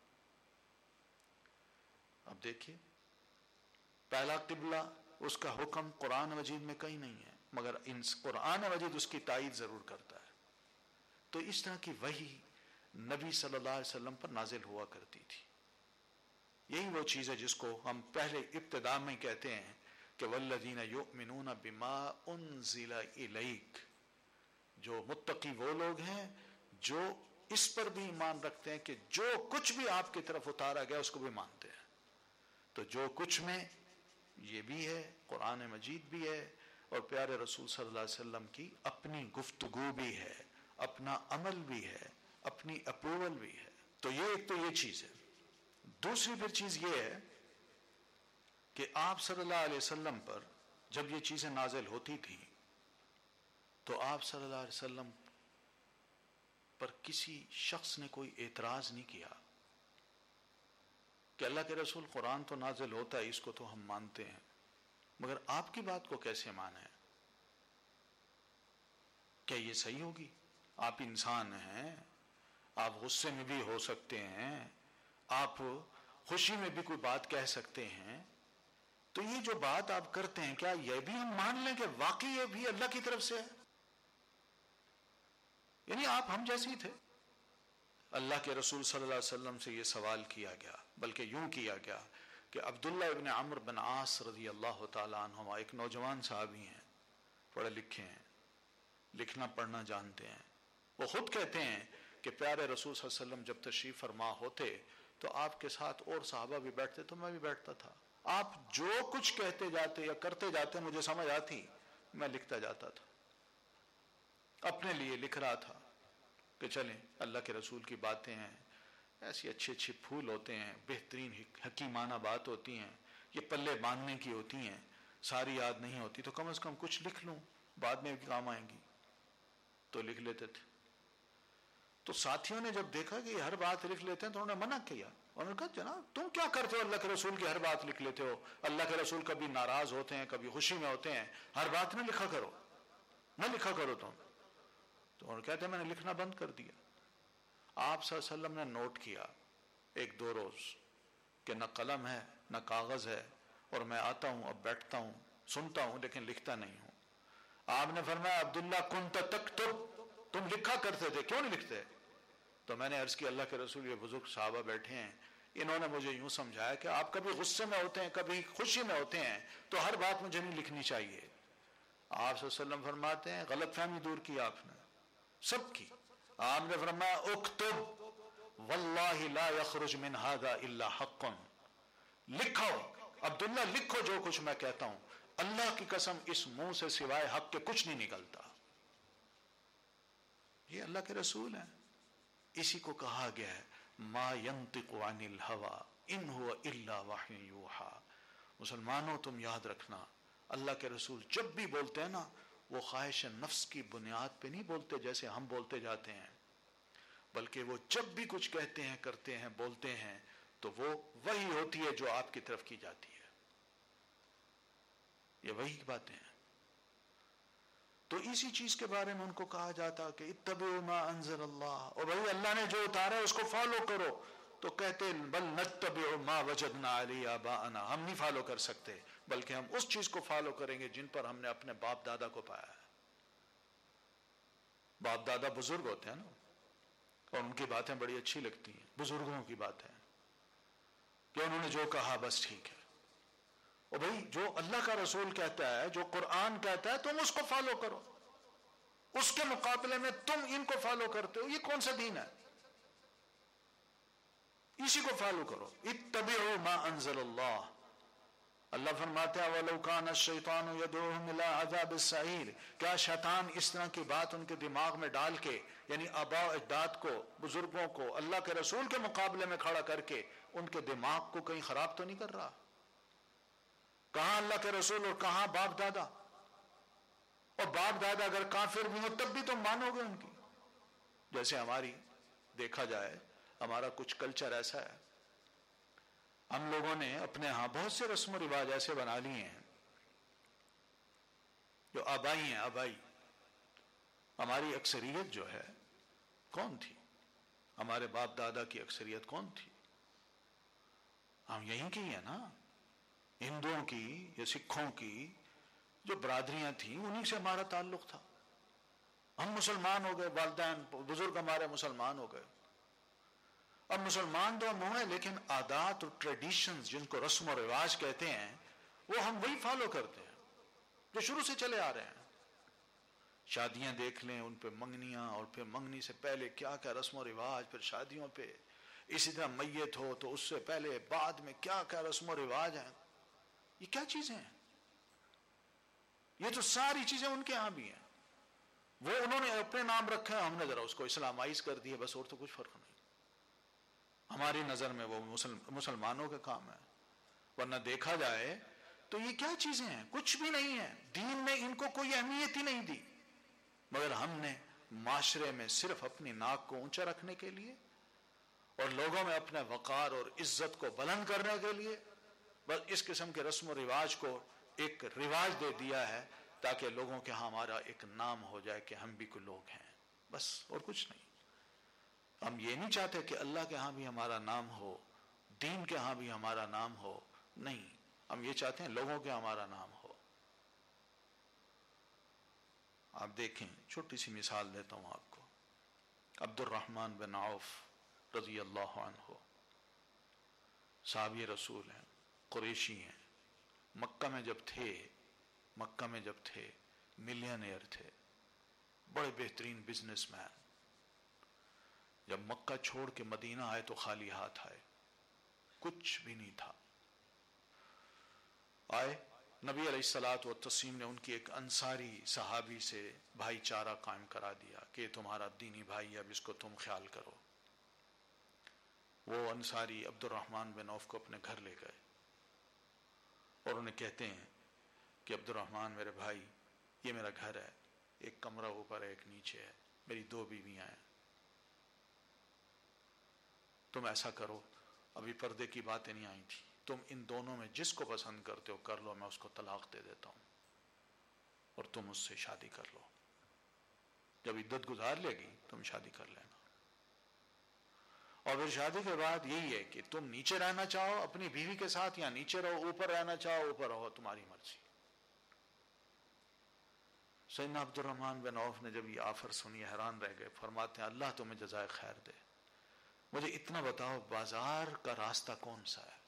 اب دیکھیے، پہلا قبلہ اس کا حکم قرآن مجید میں کہیں نہیں ہے، مگر ان قرآن مجید اس کی تائید ضرور کرتا ہے. تو اس طرح کی وحی نبی صلی اللہ علیہ وسلم پر نازل ہوا کرتی تھی. یہی وہ چیز ہے جس کو ہم پہلے ابتدا میں کہتے ہیں کہ والذین یؤمنون بما انزل الیک. جو متقی وہ لوگ ہیں جو اس پر بھی ایمان رکھتے ہیں کہ جو کچھ بھی آپ کی طرف اتارا گیا اس کو بھی مانتے ہیں. تو جو کچھ میں یہ بھی ہے، قرآن مجید بھی ہے، اور پیارے رسول صلی اللہ علیہ وسلم کی اپنی گفتگو بھی ہے، اپنا عمل بھی ہے، اپنی اپروول بھی ہے. تو یہ ایک تو یہ چیز ہے. دوسری پھر چیز یہ ہے کہ آپ صلی اللہ علیہ وسلم پر جب یہ چیزیں نازل ہوتی تھیں تو آپ صلی اللہ علیہ وسلم پر کسی شخص نے کوئی اعتراض نہیں کیا کہ اللہ کے رسول قرآن تو نازل ہوتا ہے، اس کو تو ہم مانتے ہیں، مگر آپ کی بات کو کیسے مانیں؟ کیا یہ صحیح ہوگی؟ آپ انسان ہیں، آپ غصے میں بھی ہو سکتے ہیں، آپ خوشی میں بھی کوئی بات کہہ سکتے ہیں. تو یہ جو بات آپ کرتے ہیں کیا یہ بھی ہم مان لیں کہ واقعی یہ بھی اللہ کی طرف سے ہے؟ یعنی آپ ہم جیسے ہی تھے. اللہ کے رسول صلی اللہ علیہ وسلم سے یہ سوال کیا گیا، بلکہ یوں کیا گیا کہ عبداللہ ابن عمرو بن عاص رضی اللہ تعالیٰ عنہما ایک نوجوان صحابی ہیں، پڑھے لکھے ہیں، لکھنا پڑھنا جانتے ہیں. وہ خود کہتے ہیں کہ پیارے رسول صلی اللہ علیہ وسلم جب تشریف فرما ہوتے تو آپ کے ساتھ اور صحابہ بھی بیٹھتے تو میں بھی بیٹھتا تھا. آپ جو کچھ کہتے جاتے یا کرتے جاتے مجھے سمجھ آتی، میں لکھتا جاتا تھا، اپنے لیے لکھ رہا تھا. کہ چلیں اللہ کے رسول کی باتیں ہیں، ایسی اچھے اچھے پھول ہوتے ہیں، بہترین حکیمانہ بات ہوتی ہیں، یہ پلے باندھنے کی ہوتی ہیں، ساری یاد نہیں ہوتی، تو کم از کم کچھ لکھ لوں، بعد میں بھی کام آئیں گی، تو لکھ لیتے تھے۔ تو ساتھیوں نے جب دیکھا کہ یہ ہر بات لکھ لیتے ہیں تو انہوں نے منع کیا، انہوں نے کہا جناب تم کیا کرتے ہو، اللہ کے رسول کی ہر بات لکھ لیتے ہو، اللہ کے رسول کبھی ناراض ہوتے ہیں کبھی خوشی میں ہوتے ہیں، ہر بات نہ لکھا کرو، نہ لکھا کرو تم۔ تو انہوں نے کہتے ہیں میں نے لکھنا بند کر دیا۔ آپ صلی اللہ علیہ وسلم نے نوٹ کیا ایک دو روز کہ نہ قلم ہے نہ کاغذ ہے، اور میں آتا ہوں اب بیٹھتا ہوں سنتا ہوں لیکن لکھتا نہیں ہوں۔ آپ نے فرمایا عبداللہ کنت تکتب، تم لکھا کرتے تھے، کیوں نہیں لکھتے؟ تو میں نے عرض کی اللہ کے رسول یہ بزرگ صحابہ بیٹھے ہیں، انہوں نے مجھے یوں سمجھایا کہ آپ کبھی غصے میں ہوتے ہیں کبھی خوشی میں ہوتے ہیں، تو ہر بات مجھے نہیں لکھنی چاہیے۔ آپ صلی اللہ علیہ وسلم فرماتے ہیں غلط فہمی دور کی آپ نے سب کی۔ آپ نے فرمایا اکتب واللہ لا یخرج من ھذا الا حق، لکھو عبداللہ لکھو جو کچھ میں کہتا ہوں، اللہ کی قسم اس منہ سے سوائے حق کے کچھ نہیں نکلتا۔ یہ اللہ کے رسول ہیں، اسی کو کہا گیا ہے ما ینطق عن الہوی ان هو الا وحی یوحی۔ مسلمانوں تم یاد رکھنا اللہ کے رسول جب بھی بولتے ہیں نا وہ خواہش نفس کی بنیاد پہ نہیں بولتے جیسے ہم بولتے جاتے ہیں، بلکہ وہ جب بھی کچھ کہتے ہیں کرتے ہیں بولتے ہیں تو وہ وہی ہوتی ہے جو آپ کی طرف کی جاتی ہے، یہ وہی باتیں ہیں۔ تو اسی چیز کے بارے میں ان کو کہا جاتا کہ اتبعوا ما انزل اللہ، اور بھائی اللہ نے جو اتارا ہے اس کو فالو کرو، تو کہتے بل نتبع ما وجدنا علی آباءنا، ہم نہیں فالو کر سکتے بلکہ ہم اس چیز کو فالو کریں گے جن پر ہم نے اپنے باپ دادا کو پایا ہے۔ باپ دادا بزرگ ہوتے ہیں نا، اور ان کی باتیں بڑی اچھی لگتی ہیں، بزرگوں کی باتیں کہ انہوں نے جو کہا بس ٹھیک ہے۔ اور بھائی جو اللہ کا رسول کہتا ہے جو قرآن کہتا ہے تم اس کو فالو کرو، اس کے مقابلے میں تم ان کو فالو کرتے ہو، یہ کون سا دین ہے؟ اسی کو فالو کرو، اتبعوا ما انزل اللہ۔ اللہ فرماتا ہے وَلَوْ كَانَ الشَّيْطَانُ يَدْعُوهُمْ إِلَىٰ عَذَابِ السَّعِيرِ، کیا شیطان اس طرح کی بات ان کے دماغ میں ڈال کے، یعنی آباء و اجداد کو بزرگوں کو اللہ کے رسول کے مقابلے میں کھڑا کر کے ان کے دماغ کو کہیں خراب تو نہیں کر رہا؟ کہاں اللہ کے رسول اور کہاں باپ دادا؟ اور باپ دادا اگر کافر بھی ہو تب بھی تم مانو گے ان کی؟ جیسے ہماری دیکھا جائے ہمارا کچھ کلچر ایسا ہے، ہم لوگوں نے اپنے ہاں بہت سے رسم و رواج ایسے بنا لیے ہیں جو آبائی ہیں، آبائی۔ ہماری اکثریت جو ہے کون تھی؟ ہمارے باپ دادا کی اکثریت کون تھی؟ ہم یہیں کی ہیں نا، ہندوؤں کی یا سکھوں کی جو برادریاں تھیں انہی سے ہمارا تعلق تھا۔ ہم مسلمان ہو گئے، والدین بزرگ ہمارے مسلمان ہو گئے، اب مسلمان تو ہم ہوئے لیکن عادات اور ٹریڈیشنز جن کو رسم و رواج کہتے ہیں وہ ہم وہی فالو کرتے ہیں جو شروع سے چلے آ رہے ہیں۔ شادیاں دیکھ لیں، ان پہ منگنیاں، اور پھر منگنی سے پہلے کیا کیا رسم و رواج، پھر شادیوں پہ اسی طرح میت ہو تو اس سے پہلے بعد میں کیا کیا رسم و رواج ہیں۔ یہ کیا چیزیں ہیں؟ یہ تو ساری چیزیں ان کے ہاں بھی ہیں، وہ انہوں نے اپنے نام رکھے ہیں، ہم نے ذرا اس کو اسلامائز کر دیا بس، اور تو کچھ فرق نہیں۔ ہماری نظر میں وہ مسلمانوں کا کام ہے، ورنہ دیکھا جائے تو یہ کیا چیزیں ہیں؟ کچھ بھی نہیں ہے، دین میں ان کو کوئی اہمیت ہی نہیں دی، مگر ہم نے معاشرے میں صرف اپنی ناک کو اونچا رکھنے کے لیے اور لوگوں میں اپنے وقار اور عزت کو بلند کرنے کے لیے بس اس قسم کے رسم و رواج کو ایک رواج دے دیا ہے تاکہ لوگوں کے ہاں ہمارا ایک نام ہو جائے کہ ہم بھی کوئی لوگ ہیں، بس اور کچھ نہیں۔ ہم یہ نہیں چاہتے کہ اللہ کے ہاں بھی ہمارا نام ہو، دین کے ہاں بھی ہمارا نام ہو، نہیں، ہم یہ چاہتے ہیں لوگوں کے ہمارا نام ہو۔ آپ دیکھیں، چھوٹی سی مثال دیتا ہوں آپ کو، عبد الرحمن بن عوف رضی اللہ عنہ صحابی رسول ہیں، قریشی ہیں، مکہ میں جب تھے مکہ میں جب تھے ملینئر تھے، بڑے بہترین بزنس مین۔ جب مکہ چھوڑ کے مدینہ آئے تو خالی ہاتھ آئے، کچھ بھی نہیں تھا۔ آئے نبی علیہ الصلوۃ والتسلیم نے ان کی ایک انصاری صحابی سے بھائی چارہ قائم کرا دیا کہ تمہارا دینی بھائی، اب اس کو تم خیال کرو۔ وہ انصاری عبد الرحمن بن عوف کو اپنے گھر لے گئے اور انہیں کہتے ہیں کہ عبد الرحمن میرے بھائی، یہ میرا گھر ہے، ایک کمرہ اوپر ہے ایک نیچے ہے، میری دو بیویاں ہیں، تم ایسا کرو، ابھی پردے کی باتیں نہیں آئی تھی، تم ان دونوں میں جس کو پسند کرتے ہو کر لو، میں اس کو طلاق دے دیتا ہوں اور تم اس سے شادی کر لو، جب عدت گزار لے گی تم شادی کر لینا، اور پھر شادی کے بعد یہی ہے کہ تم نیچے رہنا چاہو اپنی بیوی کے ساتھ یا نیچے رہو، اوپر رہنا چاہو اوپر رہو، تمہاری مرضی۔ سیدنا عبد الرحمن بن عوف نے جب یہ آفر سنی حیران رہ گئے، فرماتے ہیں اللہ تمہیں جزائے خیر دے، مجھے اتنا بتاؤ بازار کا راستہ کون سا ہے؟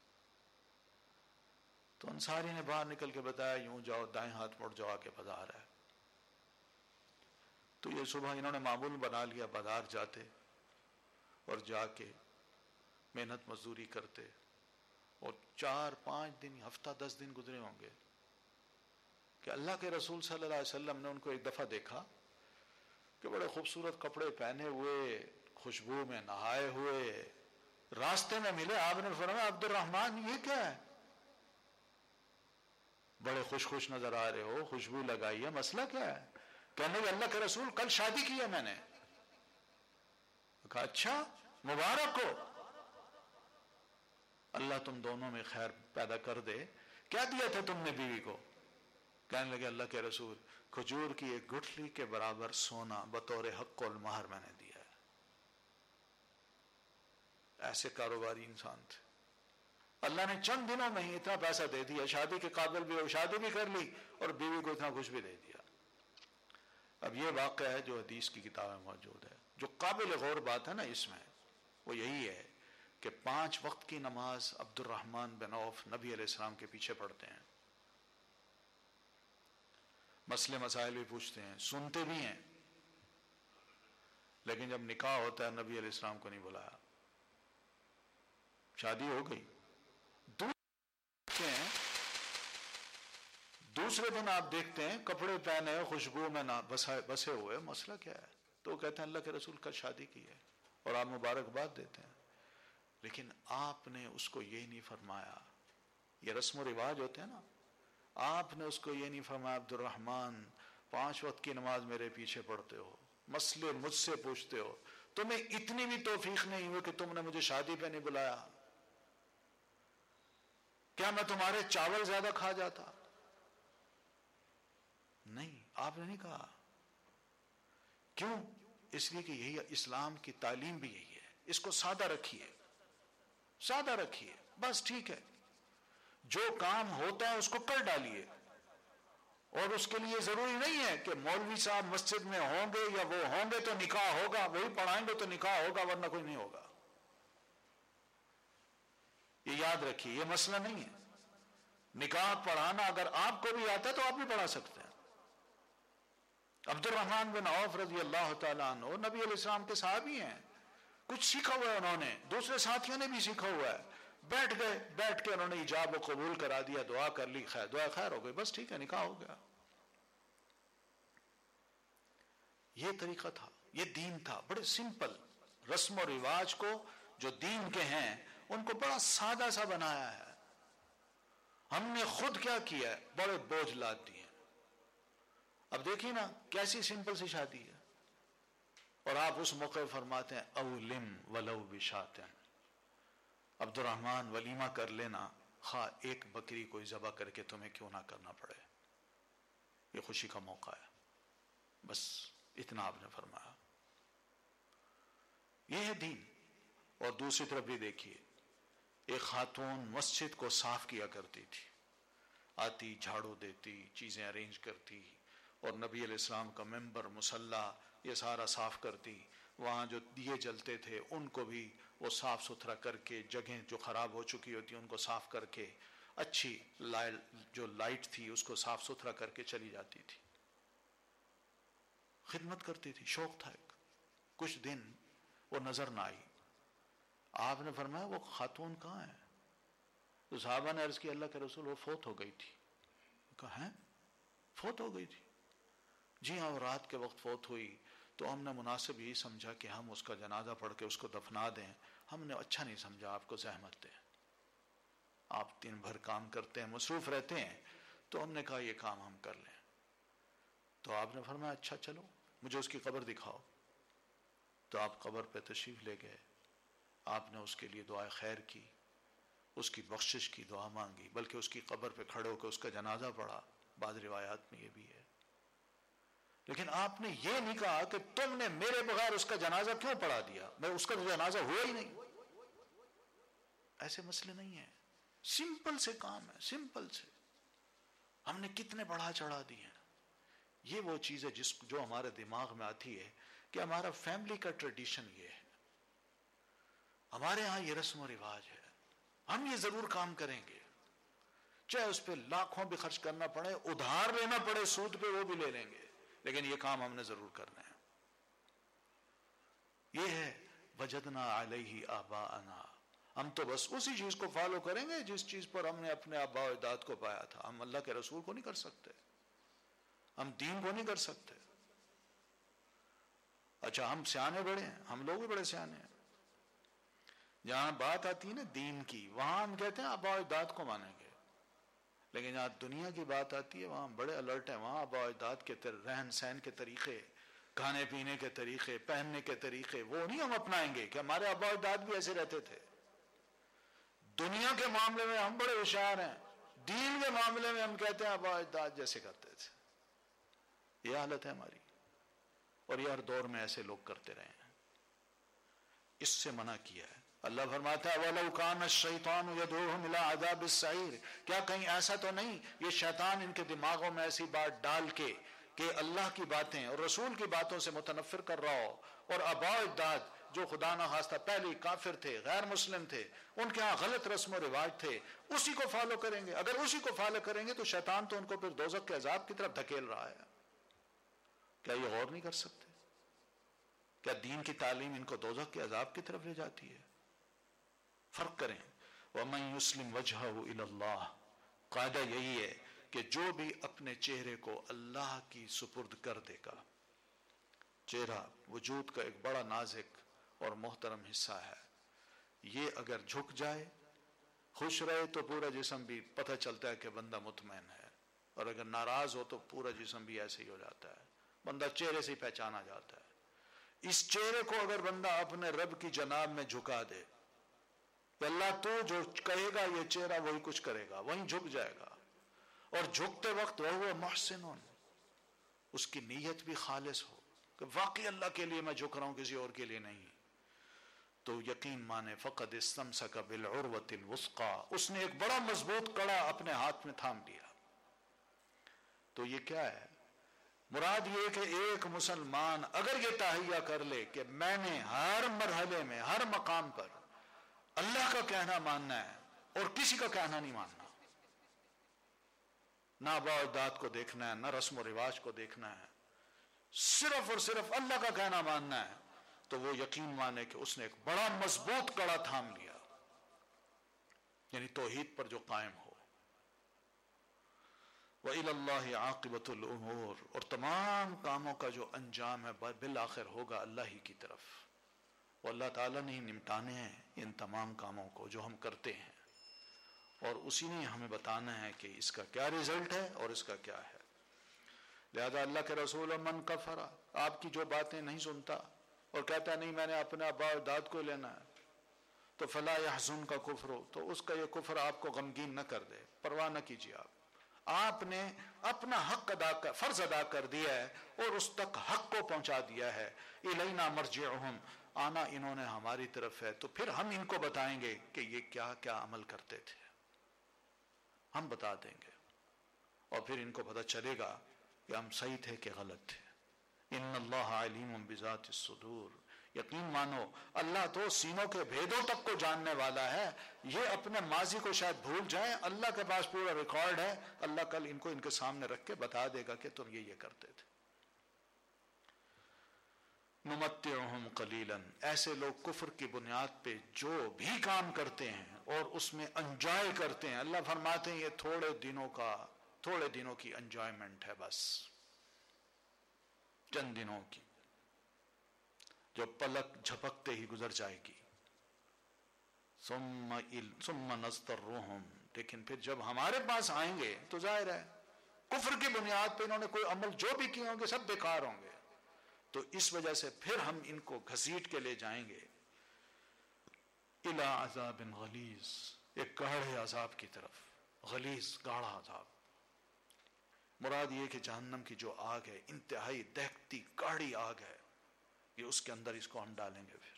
تو انصاری نے باہر نکل کے بتایا یوں جاؤ، دائیں ہاتھ مڑ جاؤ کے بازار ہے۔ تو یہ صبح انہوں نے معمول بنا لیا، بازار جاتے اور جا کے محنت مزدوری کرتے، اور چار پانچ دن ہفتہ دس دن گزرے ہوں گے کہ اللہ کے رسول صلی اللہ علیہ وسلم نے ان کو ایک دفعہ دیکھا کہ بڑے خوبصورت کپڑے پہنے ہوئے، خوشبو میں نہائے ہوئے راستے میں ملے۔ آپ نے فرمایا عبد الرحمن یہ کیا ہے؟ بڑے خوش خوش نظر آ رہے ہو، خوشبو لگائی ہے، مسئلہ کیا ہے؟ کہنے لگے اللہ کے رسول کل شادی کی ہے میں نے۔ کہا اچھا مبارک ہو، اللہ تم دونوں میں خیر پیدا کر دے، کیا دیا تھا تم نے بیوی کو؟ کہنے لگے اللہ کے رسول کھجور کی ایک گٹھلی کے برابر سونا بطور حق المہر میں نے دیا ہے۔ ایسے کاروباری انسان تھے، اللہ نے چند دنوں میں ہی اتنا پیسہ دے دیا، شادی کے قابل بھی ہو، شادی بھی کر لی اور بیوی کو اتنا کچھ بھی دے دیا۔ اب یہ واقعہ ہے جو حدیث کی کتاب میں موجود ہے، جو قابل غور بات ہے نا اس میں وہ یہی ہے کہ پانچ وقت کی نماز عبد الرحمن بن عوف نبی علیہ السلام کے پیچھے پڑھتے ہیں، مسئلے مسائل بھی پوچھتے ہیں، سنتے بھی ہیں، لیکن جب نکاح ہوتا ہے نبی علیہ السلام کو نہیں بلایا، شادی ہو گئی، دوسرے دن آپ دیکھتے ہیں کپڑے پہنے خوشبو میں نہ بسے ہوئے، مسئلہ کیا ہے؟ تو کہتے ہیں اللہ کے رسول کا شادی کی ہے، اور آپ مبارکباد دیتے ہیں، لیکن آپ نے اس کو یہ نہیں فرمایا، یہ رسم و رواج ہوتے ہیں نا، آپ نے اس کو یہ نہیں فرمایا عبد الرحمن پانچ وقت کی نماز میرے پیچھے پڑھتے ہو، مسئلے مجھ سے پوچھتے ہو، تمہیں اتنی بھی توفیق نہیں ہوئی کہ تم نے مجھے شادی پہ نہیں بلایا، کیا میں تمہارے چاول زیادہ کھا جاتا؟ نہیں، آپ نے نہیں کہا۔ کیوں؟ اس لیے کہ یہی اسلام کی تعلیم بھی یہی ہے، اس کو سادہ رکھیے، سادہ رکھیے، بس ٹھیک ہے، جو کام ہوتا ہے اس کو کر ڈالیے، اور اس کے لیے ضروری نہیں ہے کہ مولوی صاحب مسجد میں ہوں گے یا وہ ہوں گے تو نکاح ہوگا، وہی پڑھائیں گے تو نکاح ہوگا ورنہ کوئی نہیں ہوگا، یہ یاد رکھیے، یہ مسئلہ نہیں ہے۔ نکاح پڑھانا اگر آپ کو بھی آتا ہے تو آپ بھی پڑھا سکتے ہیں۔ عبد الرحمن بن عوف رضی اللہ تعالیٰ عنہ نبی علیہ السلام کے صحابی ہیں، کچھ سیکھا ہوا ہے انہوں نے، دوسرے ساتھیوں نے بھی سیکھا ہوا ہے، بیٹھ گئے، بیٹھ کے انہوں نے ایجاب و قبول کرا دیا، دعا کر لی، خیر دعا خیر ہو گئی، بس ٹھیک ہے نکاح ہو گیا۔ یہ طریقہ تھا، یہ دین تھا، بڑے سمپل رسم و رواج کو جو دین کے ہیں ان کو بڑا سادہ سا بنایا ہے۔ ہم نے خود کیا کیا ہے؟ بڑے بوجھ لاد دیے۔ اب دیکھیے نا کیسی سمپل سی شادی ہے، اور آپ اس موقع فرماتے ہیں اولم ولو بشاتن، عبد الرحمن ولیمہ کر لینا، خواہ ایک بکری کوئی ذبح کر کے تمہیں کیوں نہ کرنا پڑے، یہ خوشی کا موقع ہے، بس اتنا آپ نے فرمایا، یہ ہے دین۔ اور دوسری طرف بھی دیکھیے، ایک خاتون مسجد کو صاف کیا کرتی تھی، آتی جھاڑو دیتی، چیزیں ارینج کرتی، اور نبی علیہ السلام کا ممبر مصلی یہ سارا صاف کرتی، وہاں جو دیے جلتے تھے ان کو بھی وہ صاف ستھرا کر کے، جگہیں جو خراب ہو چکی ہوتی ان کو صاف کر کے، اچھی جو لائٹ تھی اس کو صاف ستھرا کر کے چلی جاتی تھی، خدمت کرتی تھی، شوق تھا ایک۔ کچھ دن وہ نظر نہ آئی، آپ نے فرمایا وہ خاتون کہاں ہے؟ تو صحابہ نے عرض کی اللہ کے رسول وہ فوت ہو گئی تھی۔ کہا ہیں فوت ہو گئی تھی؟ جی ہاں، رات کے وقت فوت ہوئی تو ہم نے مناسب یہی سمجھا کہ ہم اس کا جنازہ پڑھ کے اس کو دفنا دیں. ہم نے اچھا نہیں سمجھا آپ کو زحمت دیں، آپ دن بھر کام کرتے ہیں، مصروف رہتے ہیں، تو ہم نے کہا یہ کام ہم کر لیں. تو آپ نے فرمایا اچھا چلو مجھے اس کی قبر دکھاؤ. تو آپ قبر پہ تشریف لے گئے، آپ نے اس کے لیے دعا خیر کی، اس کی بخشش کی دعا مانگی، بلکہ اس کی قبر پہ کھڑے ہو کے اس کا جنازہ پڑھا. بعض روایات میں یہ بھی ہے. لیکن آپ نے یہ نہیں کہا کہ تم نے میرے بغیر اس کا جنازہ کیوں پڑھا دیا، میں اس کا جنازہ ہوا ہی نہیں. ایسے مسئلے نہیں ہیں، سمپل سے کام ہے، سمپل سے. ہم نے کتنے بڑھا چڑھا دی ہیں. یہ وہ چیز ہے جس جو ہمارے دماغ میں آتی ہے کہ ہمارا فیملی کا ٹریڈیشن یہ ہے، ہمارے ہاں یہ رسم و رواج ہے، ہم یہ ضرور کام کریں گے، چاہے اس پہ لاکھوں بھی خرچ کرنا پڑے، ادھار لینا پڑے سود پہ، وہ بھی لے لیں گے، لیکن یہ کام ہم نے ضرور کرنا ہے. یہ ہے وجدنا علیہ آباءنا، ہم تو بس اسی چیز کو فالو کریں گے جس چیز پر ہم نے اپنے آباء و اجداد کو پایا تھا. ہم اللہ کے رسول کو نہیں کر سکتے، ہم دین کو نہیں کر سکتے. اچھا ہم سیانے بڑے ہیں، ہم لوگ بھی بڑے سیانے ہیں. جہاں بات آتی ہے نا دین کی، وہاں ہم کہتے ہیں آباء و اجداد کو مانیں گے، لیکن جہاں دنیا کی بات آتی ہے وہاں بڑے الرٹ ہیں. وہاں آباء و اجداد کے رہن سہن کے طریقے، کھانے پینے کے طریقے، پہننے کے طریقے، وہ نہیں ہم اپنائیں گے کہ ہمارے آباء و اجداد بھی ایسے رہتے تھے. دنیا کے معاملے میں ہم بڑے ہوشیار ہیں، دین کے معاملے میں ہم کہتے ہیں آباء و اجداد جیسے کرتے تھے. یہ حالت ہے ہماری، اور یہ ہر دور میں ایسے لوگ کرتے رہے ہیں. اس سے منع کیا ہے. اللہ فرماتا ہے وَلَوْ كَانَ الشَّيْطَانُ يَدْعُوهُمْ إِلَىٰ عَذَابِ السَّعِيرِ، کیا کہیں ایسا تو نہیں یہ شیطان ان کے دماغوں میں ایسی بات ڈال کے کہ اللہ کی باتیں اور رسول کی باتوں سے متنفر کر رہا ہو، اور آباء و اجداد جو خدا نہ خواستہ پہلے کافر تھے، غیر مسلم تھے، ان کے ہاں غلط رسم و رواج تھے، اسی کو فالو کریں گے. اگر اسی کو فالو کریں گے تو شیطان تو ان کو پھر دوزخ کے عذاب کی طرف دھکیل رہا ہے. کیا یہ غور نہیں کر سکتے؟ کیا دین کی تعلیم ان کو دوزخ کے عذاب کی طرف لے جاتی ہے؟ فرق کریں. وَمَن يُسْلِمْ وَجْهَهُ إِلَى اللَّهِ، قاعدہ یہی ہے کہ جو بھی اپنے چہرے کو اللہ کی سپرد کر دے گا. چہرہ وجود کا ایک بڑا نازک اور محترم حصہ ہے. یہ اگر جھک جائے، خوش رہے تو پورا جسم بھی پتہ چلتا ہے کہ بندہ مطمئن ہے، اور اگر ناراض ہو تو پورا جسم بھی ایسے ہی ہو جاتا ہے، بندہ چہرے سے ہی پہچانا جاتا ہے. اس چہرے کو اگر بندہ اپنے رب کی جناب میں جھکا دے کہ اللہ تو جو کہے گا یہ چہرہ وہی کچھ کرے گا، وہیں جھک جائے گا. اور جھکتے وقت وہ محسن، اس کی نیت بھی خالص ہو کہ واقعی اللہ کے لیے میں جھک رہا ہوں، کسی اور کے لیے نہیں، تو یقین مانے فقد استمسک بالعروۃ الوثقی، اس نے ایک بڑا مضبوط کڑا اپنے ہاتھ میں تھام لیا. تو یہ کیا ہے؟ مراد یہ کہ ایک مسلمان اگر یہ تہیہ کر لے کہ میں نے ہر مرحلے میں ہر مقام پر اللہ کا کہنا ماننا ہے اور کسی کا کہنا نہیں ماننا، نہ آباء و اجداد کو دیکھنا ہے، نہ رسم و رواج کو دیکھنا ہے، صرف اور صرف اللہ کا کہنا ماننا ہے، تو وہ یقین مانے کہ اس نے ایک بڑا مضبوط کڑا تھام لیا، یعنی توحید پر جو قائم ہو. وَإِلَى اللَّهِ عَاقِبَةُ الْأُمُورِ، اور تمام کاموں کا جو انجام ہے بالآخر ہوگا اللہ ہی کی طرف. وہ اللہ تعالیٰ نے ہی نمٹانے ہیں ان تمام کاموں کو جو ہم کرتے ہیں، اور اسی نے ہمیں بتانا ہے کہ اس کا کیا رزلٹ ہے اور اس کا کیا ہے. لہذا اللہ کے رسول من کفر، آپ کی جو باتیں نہیں سنتا اور کہتا ہے نہیں میں نے اپنے آباء و اجداد کو لینا ہے، تو فلا یحزن کا کفر ہو، تو اس کا یہ کفر آپ کو غمگین نہ کر دے، پرواہ نہ کیجیے. آپ آپ نے اپنا حق ادا کر فرض ادا کر دیا ہے اور اس تک حق کو پہنچا دیا ہے. الینا مرجعہم، آنا انہوں نے ہماری طرف ہے، تو پھر ہم ان کو بتائیں گے کہ یہ کیا کیا عمل کرتے تھے، ہم بتا دیں گے، اور پھر ان کو پتہ چلے گا کہ ہم صحیح تھے کہ غلط تھے. ان اللہ علیم بذات الصدور، یقین مانو اللہ تو سینوں کے بھیدوں تک کو جاننے والا ہے. یہ اپنے ماضی کو شاید بھول جائیں، اللہ کے پاس پورا ریکارڈ ہے. اللہ کل ان کو ان کے سامنے رکھ کے بتا دے گا کہ تم یہ یہ کرتے تھے. نمتعہم قلیلا، ایسے لوگ کفر کی بنیاد پہ جو بھی کام کرتے ہیں اور اس میں انجوائے کرتے ہیں، اللہ فرماتے ہیں یہ تھوڑے دنوں کا تھوڑے دنوں کی انجوائمنٹ ہے، بس چند دنوں کی، جو پلک جھپکتے ہی گزر جائے گی. ثم ثم نضطرهم، لیکن پھر جب ہمارے پاس آئیں گے تو ظاہر ہے کفر کی بنیاد پہ انہوں نے کوئی عمل جو بھی کیے ہوں گے سب بیکار ہوں گے، تو اس وجہ سے پھر ہم ان کو گھسیٹ کے لے جائیں گے الی عذاب غلیظ، ایک گاڑھے عذاب کی طرف. غلیظ گاڑھا عذاب، مراد یہ کہ جہنم کی جو آگ ہے انتہائی دہکتی گاڑھی آگ ہے، یہ اس کے اندر اس کو ہم ڈالیں گے. پھر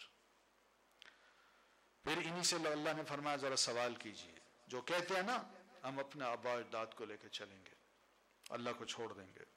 پھر انہی سے اللہ نے فرمایا ذرا سوال کیجئے، جو کہتے ہیں نا ہم اپنے آباء و اجداد کو لے کے چلیں گے، اللہ کو چھوڑ دیں گے،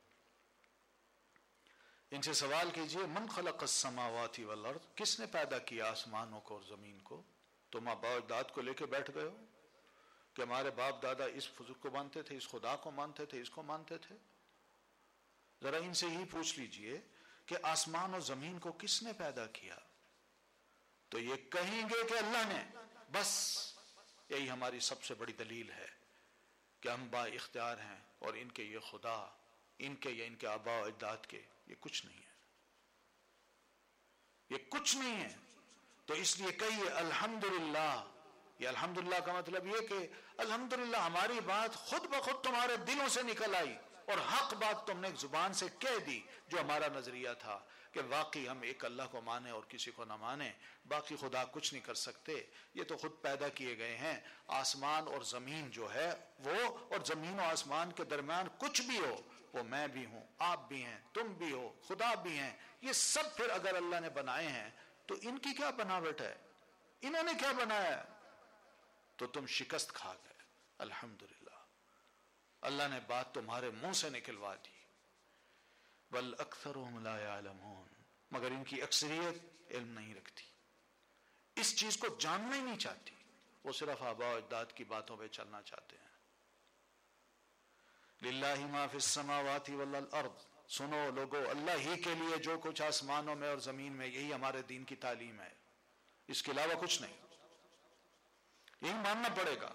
ان سے سوال کیجئے من خلق السماوات والارض، کس نے پیدا کیا آسمانوں کو اور زمین کو؟ تم آباء و اجداد کو لے کے بیٹھ گئے ہو کہ ہمارے باپ دادا اس فضل کو مانتے تھے، اس خدا کو مانتے تھے، اس کو مانتے تھے. ذرا ان سے ہی پوچھ لیجئے کہ آسمان اور زمین کو کس نے پیدا کیا؟ تو یہ کہیں گے کہ اللہ نے. بس یہی ہماری سب سے بڑی دلیل ہے کہ ہم با اختیار ہیں، اور ان کے یہ خدا، ان کے یا ان کے آباء و اجداد کے یہ کچھ نہیں ہے، یہ کچھ نہیں ہے. تو اس لیے کہیے الحمدللہ. یہ الحمدللہ کا مطلب یہ کہ الحمدللہ ہماری بات خود بخود تمہارے دلوں سے نکل آئی، اور حق بات تم نے زبان سے کہہ دی، جو ہمارا نظریہ تھا کہ واقعی ہم ایک اللہ کو مانیں اور کسی کو نہ مانیں، باقی خدا کچھ نہیں کر سکتے، یہ تو خود پیدا کیے گئے ہیں. آسمان اور زمین جو ہے وہ، اور زمین و آسمان کے درمیان کچھ بھی ہو، وہ میں بھی ہوں، آپ بھی ہیں، تم بھی ہو، خدا بھی ہیں، یہ سب پھر اگر اللہ نے بنائے ہیں تو ان کی کیا بناوٹ ہے؟ انہوں نے کیا بنایا ہے؟ تو تم شکست کھا گئے. الحمدللہ اللہ نے بات تمہارے منہ سے نکلوا دی. بل اکثرهم لا يعلمون، مگر ان کی اکثریت علم نہیں رکھتی، اس چیز کو جاننا ہی نہیں چاہتی، وہ صرف آباء و اجداد کی باتوں پہ چلنا چاہتے ہیں. للہ ما فی السماوات والارض، سنو لوگو، اللہ ہی کے لیے جو کچھ آسمانوں میں اور زمین میں، یہی ہمارے دین کی تعلیم ہے، اس کے علاوہ کچھ نہیں. یہی ماننا پڑے گا،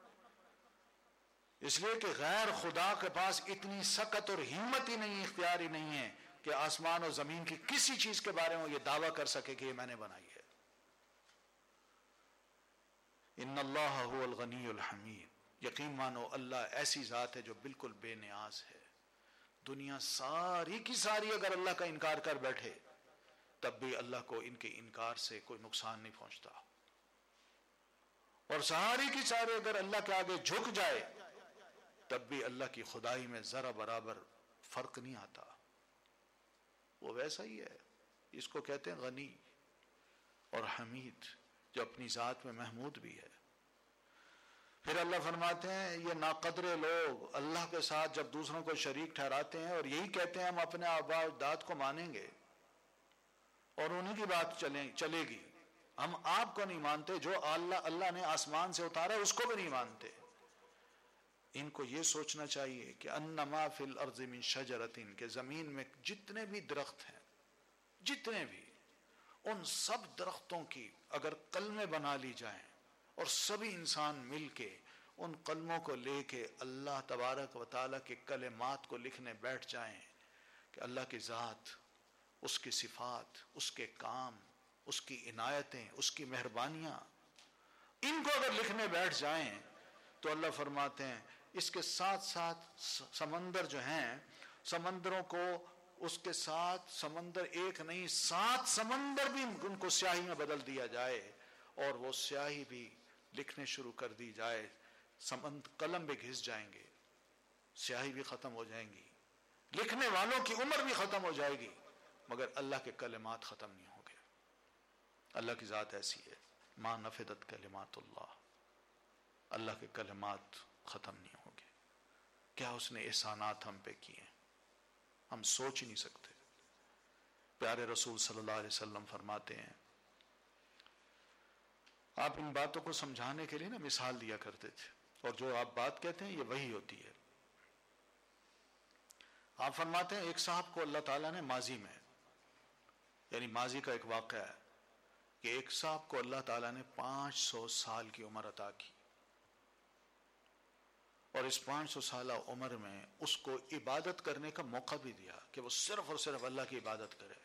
اس لیے کہ غیر خدا کے پاس اتنی سکت اور ہمت ہی نہیں، اختیار ہی نہیں ہے کہ آسمان اور زمین کی کسی چیز کے بارے میں یہ دعویٰ کر سکے کہ یہ میں نے بنائی ہے. ان اللہ هو الغنی الحمید، یقین مانو اللہ ایسی ذات ہے جو بالکل بے نیاز ہے. دنیا ساری کی ساری اگر اللہ کا انکار کر بیٹھے تب بھی اللہ کو ان کے انکار سے کوئی نقصان نہیں پہنچتا، اور ساری کی ساری اگر اللہ کے آگے جھک جائے تب بھی اللہ کی خدائی میں ذرا برابر فرق نہیں آتا، وہ ویسا ہی ہے. اس کو کہتے ہیں غنی اور حمید، جو اپنی ذات میں محمود بھی ہے. پھر اللہ فرماتے ہیں یہ ناقدر لوگ اللہ کے ساتھ جب دوسروں کو شریک ٹھہراتے ہیں اور یہی کہتے ہیں ہم اپنے آباء و اجداد کو مانیں گے اور انہیں کی بات چلیں چلے گی، ہم آپ کو نہیں مانتے، جو اللہ اللہ نے آسمان سے اتارا ہے اس کو بھی نہیں مانتے. ان کو یہ سوچنا چاہیے کہ انما فی الارض من شجرۃ، کہ زمین میں جتنے بھی درخت ہیں، جتنے بھی، ان سب درختوں کی اگر کلمے بنا لی جائیں اور سبھی انسان مل کے ان کلموں کو لے کے اللہ تبارک و تعالیٰ کے کلمات کو لکھنے بیٹھ جائیں کہ اللہ کی ذات، اس کی صفات، اس کے کام، اس کی عنایتیں، اس کی مہربانیاں، ان کو اگر لکھنے بیٹھ جائیں تو اللہ فرماتے ہیں اس کے ساتھ ساتھ سمندر جو ہیں، سمندروں کو اس کے ساتھ سمندر ایک نہیں سات سمندر بھی ان کو سیاہی میں بدل دیا جائے اور وہ سیاہی بھی لکھنے شروع کر دی جائے، سمند قلم بھی گھس جائیں گے، سیاہی بھی ختم ہو جائیں گی، لکھنے والوں کی عمر بھی ختم ہو جائے گی، مگر اللہ کے کلمات ختم نہیں ہوں گے. اللہ کی ذات ایسی ہے، ما نفدت کلمات اللہ، اللہ کے کلمات ختم نہیں ہوں گے. کیا اس نے احسانات ہم پہ کیے ہیں، ہم سوچ ہی نہیں سکتے. پیارے رسول صلی اللہ علیہ وسلم فرماتے ہیں، آپ ان باتوں کو سمجھانے کے لیے نا مثال دیا کرتے تھے، اور جو آپ بات کہتے ہیں یہ وہی ہوتی ہے. آپ فرماتے ہیں ایک صاحب کو اللہ تعالیٰ نے ماضی میں، یعنی ماضی کا ایک واقعہ ہے کہ ایک صاحب کو اللہ تعالیٰ نے پانچ سو سال کی عمر عطا کی، اور اس پانچ سو سالہ عمر میں اس کو عبادت کرنے کا موقع بھی دیا کہ وہ صرف اور صرف اللہ کی عبادت کرے،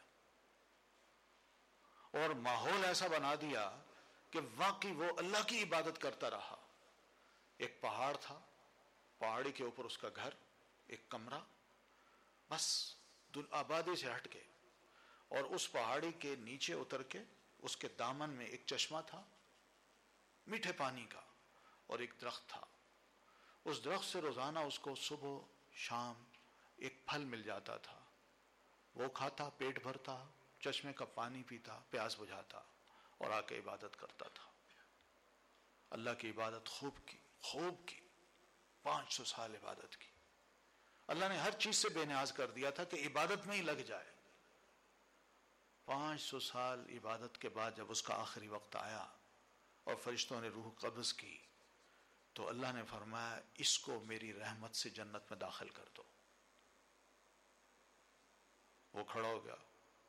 اور ماحول ایسا بنا دیا کہ واقعی وہ اللہ کی عبادت کرتا رہا۔ ایک پہاڑ تھا، پہاڑی کے اوپر اس کا گھر، ایک کمرہ، بس آبادی سے ہٹ کے، اور اس پہاڑی کے نیچے اتر کے اس کے دامن میں ایک چشمہ تھا میٹھے پانی کا، اور ایک درخت تھا۔ اس درخت سے روزانہ اس کو صبح شام ایک پھل مل جاتا تھا، وہ کھاتا، پیٹ بھرتا، چشمے کا پانی پیتا، پیاس بجھاتا، اور آ کے عبادت کرتا تھا۔ اللہ کی عبادت خوب کی، خوب کی، پانچ سو سال عبادت کی۔ اللہ نے ہر چیز سے بے نیاز کر دیا تھا کہ عبادت میں ہی لگ جائے۔ پانچ سو سال عبادت کے بعد جب اس کا آخری وقت آیا اور فرشتوں نے روح قبض کی، تو اللہ نے فرمایا اس کو میری رحمت سے جنت میں داخل کر دو۔ وہ کھڑا ہو گیا،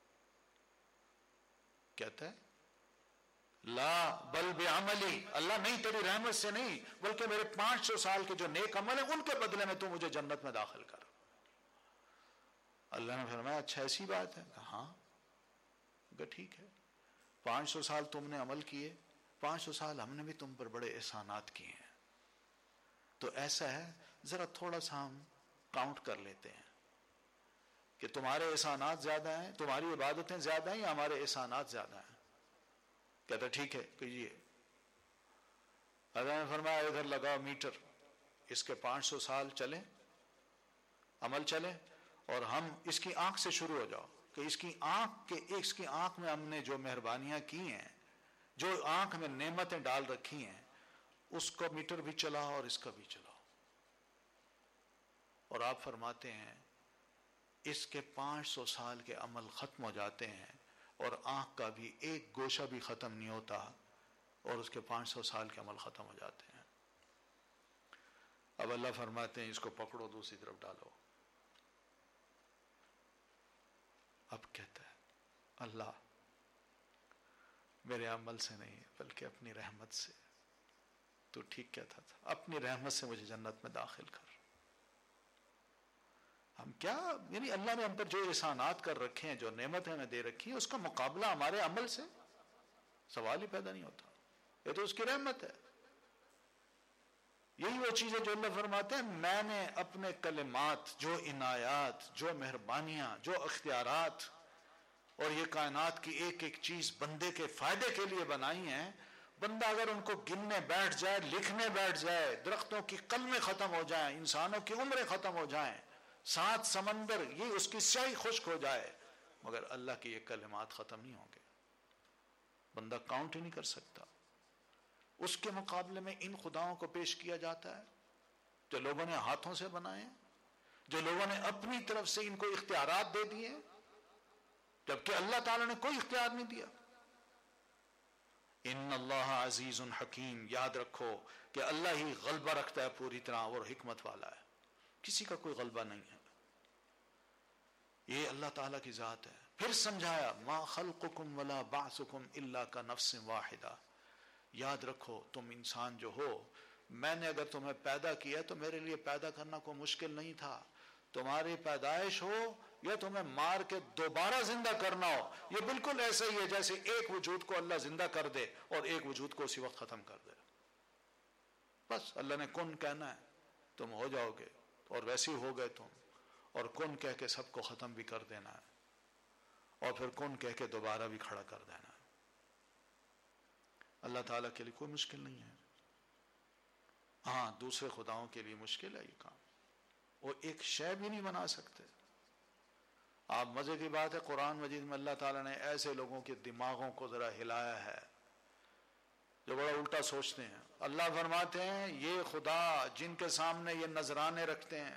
کہتا ہے لا بل بعملی، اللہ نہیں، تیری رحمت سے نہیں، بلکہ میرے پانچ سو سال کے جو نیک عمل ہیں ان کے بدلے میں تو مجھے جنت میں داخل کر۔ اللہ نے فرمایا اچھا ایسی بات ہے؟ کہا ہاں۔ کہ ٹھیک ہے، پانچ سو سال تم نے عمل کیے، پانچ سو سال ہم نے بھی تم پر بڑے احسانات کیے ہیں، تو ایسا ہے ذرا تھوڑا سا ہم کاؤنٹ کر لیتے ہیں کہ تمہارے احسانات زیادہ ہیں، تمہاری عبادتیں زیادہ ہیں یا ہمارے احسانات زیادہ ہیں؟ کہتا ٹھیک ہے کیجیے۔ اللہ نے فرمایا ادھر لگاؤ میٹر، اس کے پانچ سو سال چلیں، عمل چلے، اور ہم اس کی آنکھ سے شروع ہو جاؤ کہ اس کی آنکھ کے اس کی آنکھ میں ہم نے جو مہربانیاں کی ہیں، جو آنکھ میں نعمتیں ڈال رکھی ہیں، اس کو میٹر بھی چلاؤ اور اس کا بھی چلاؤ۔ اور آپ فرماتے ہیں اس کے پانچ سو سال کے عمل ختم ہو جاتے ہیں اور آنکھ کا بھی ایک گوشہ بھی ختم نہیں ہوتا، اور اس کے پانچ سو سال کے عمل ختم ہو جاتے ہیں۔ اب اللہ فرماتے ہیں اس کو پکڑو، دوسری طرف ڈالو۔ اب کہتا ہے اللہ میرے عمل سے نہیں بلکہ اپنی رحمت سے، تو ٹھیک کہتا تھا، اپنی رحمت سے مجھے جنت میں داخل کر۔ ہم کیا، یعنی اللہ نے ہم پر جو احسانات کر رکھے ہیں، جو نعمتیں ہمیں دے رکھی ہیں، اس کا مقابلہ ہمارے عمل سے سوال ہی پیدا نہیں ہوتا۔ یہ تو اس کی رحمت ہے۔ یہی وہ چیز ہے جو اللہ فرماتے ہیں میں نے اپنے کلمات، جو عنایات، جو مہربانیاں، جو اختیارات، اور یہ کائنات کی ایک ایک چیز بندے کے فائدے کے لیے بنائی ہیں، بندہ اگر ان کو گننے بیٹھ جائے، لکھنے بیٹھ جائے، درختوں کی قلمیں ختم ہو جائیں، انسانوں کی عمریں ختم ہو جائیں، سات سمندر یہ اس کی سیاہی خشک ہو جائے، مگر اللہ کی یہ کلمات ختم نہیں ہوں گے۔ بندہ کاؤنٹ ہی نہیں کر سکتا۔ اس کے مقابلے میں ان خداؤں کو پیش کیا جاتا ہے جو لوگوں نے ہاتھوں سے بنائے، جو لوگوں نے اپنی طرف سے ان کو اختیارات دے دیے، جبکہ اللہ تعالیٰ نے کوئی اختیار نہیں دیا۔ ان اللہ عزیز حکیم، یاد رکھو کہ اللہ ہی غلبہ رکھتا ہے پوری طرح اور حکمت والا ہے، کسی کا کوئی غلبہ نہیں ہے۔ یہ اللہ تعالیٰ کی ذات ہے۔ پھر سمجھایا ما خلقکم ولا بعثکم الا کنفس واحدہ، یاد رکھو تم انسان جو ہو، میں نے اگر تمہیں پیدا کیا تو میرے لیے پیدا کرنا کوئی مشکل نہیں تھا۔ تمہاری پیدائش ہو یا تمہیں مار کے دوبارہ زندہ کرنا ہو، یہ بالکل ایسا ہی ہے جیسے ایک وجود کو اللہ زندہ کر دے اور ایک وجود کو اسی وقت ختم کر دے۔ بس اللہ نے کن کہنا ہے، تم ہو جاؤ گے، اور ویسے ہی ہو گئے تم، اور کن کہہ کے سب کو ختم بھی کر دینا ہے، اور پھر کن کہہ کے دوبارہ بھی کھڑا کر دینا ہے۔ اللہ تعالیٰ کے لیے کوئی مشکل نہیں ہے۔ ہاں دوسرے خداؤں کے لیے مشکل ہے یہ کام، وہ ایک شے بھی نہیں بنا سکتے۔ آپ مزے کی بات ہے قرآن مجید میں اللہ تعالیٰ نے ایسے لوگوں کے دماغوں کو ذرا ہلایا ہے جو بڑا الٹا سوچتے ہیں۔ اللہ فرماتے ہیں یہ خدا جن کے سامنے یہ نذرانے رکھتے ہیں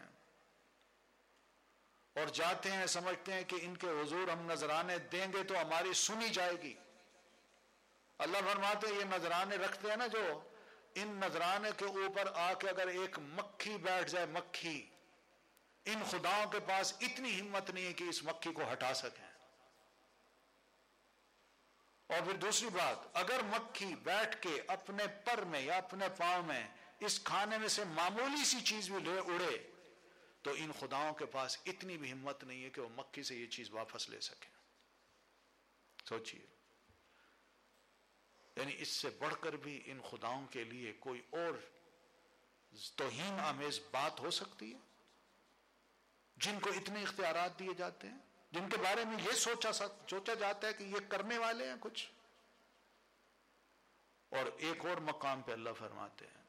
اور جاتے ہیں، سمجھتے ہیں کہ ان کے حضور ہم نذرانے دیں گے تو ہماری سنی جائے گی۔ اللہ فرماتے ہیں یہ نذرانے رکھتے ہیں نا جو، ان نذرانے کے اوپر آ کے اگر ایک مکھی بیٹھ جائے، مکھی، ان خداؤں کے پاس اتنی ہمت نہیں ہے کہ اس مکھی کو ہٹا سکیں۔ اور پھر دوسری بات، اگر مکھی بیٹھ کے اپنے پر میں یا اپنے پاؤں میں اس کھانے میں سے معمولی سی چیز بھی لے اڑے تو ان خداؤں کے پاس اتنی بھی ہمت نہیں ہے کہ وہ مکھی سے یہ چیز واپس لے سکیں. سوچئے، یعنی اس سے بڑھ کر بھی ان خداؤں کے لیے کوئی اور توہین آمیز بات ہو سکتی ہے؟ جن کو اتنے اختیارات دیے جاتے ہیں، جن کے بارے میں یہ سوچا سوچا جاتا ہے کہ یہ کرنے والے ہیں کچھ. اور ایک اور مقام پہ اللہ فرماتے ہیں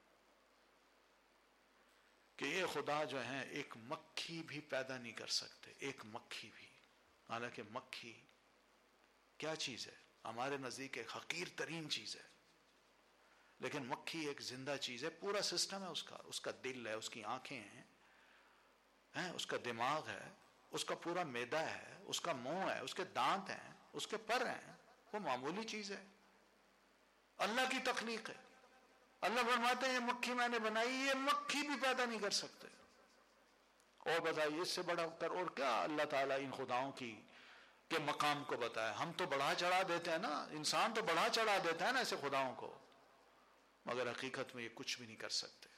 کہ یہ خدا جو ہیں ایک مکھی بھی پیدا نہیں کر سکتے، ایک مکھی بھی. حالانکہ مکھی کیا چیز ہے؟ ہمارے نزدیک ایک حقیر ترین چیز ہے، لیکن مکھی ایک زندہ چیز ہے. پورا سسٹم ہے اس کا، اس کا دل ہے، اس کی آنکھیں ہیں، ہیں اس کا دماغ ہے، اس کا پورا معدہ ہے، اس کا منہ ہے، اس کے دانت ہیں، اس کے پر ہیں. وہ معمولی چیز ہے، اللہ کی تخلیق ہے. اللہ فرماتے ہیں یہ مکھی میں نے بنائی، یہ مکھی بھی پیدا نہیں کر سکتے. اور بتائیے اس سے بڑا کر اور کیا اللہ تعالیٰ ان خداؤں کی کے مقام کو بتایا. ہم تو بڑھا چڑھا دیتے ہیں نا، انسان تو بڑھا چڑھا دیتا ہے نا ایسے خداؤں کو، مگر حقیقت میں یہ کچھ بھی نہیں کر سکتے.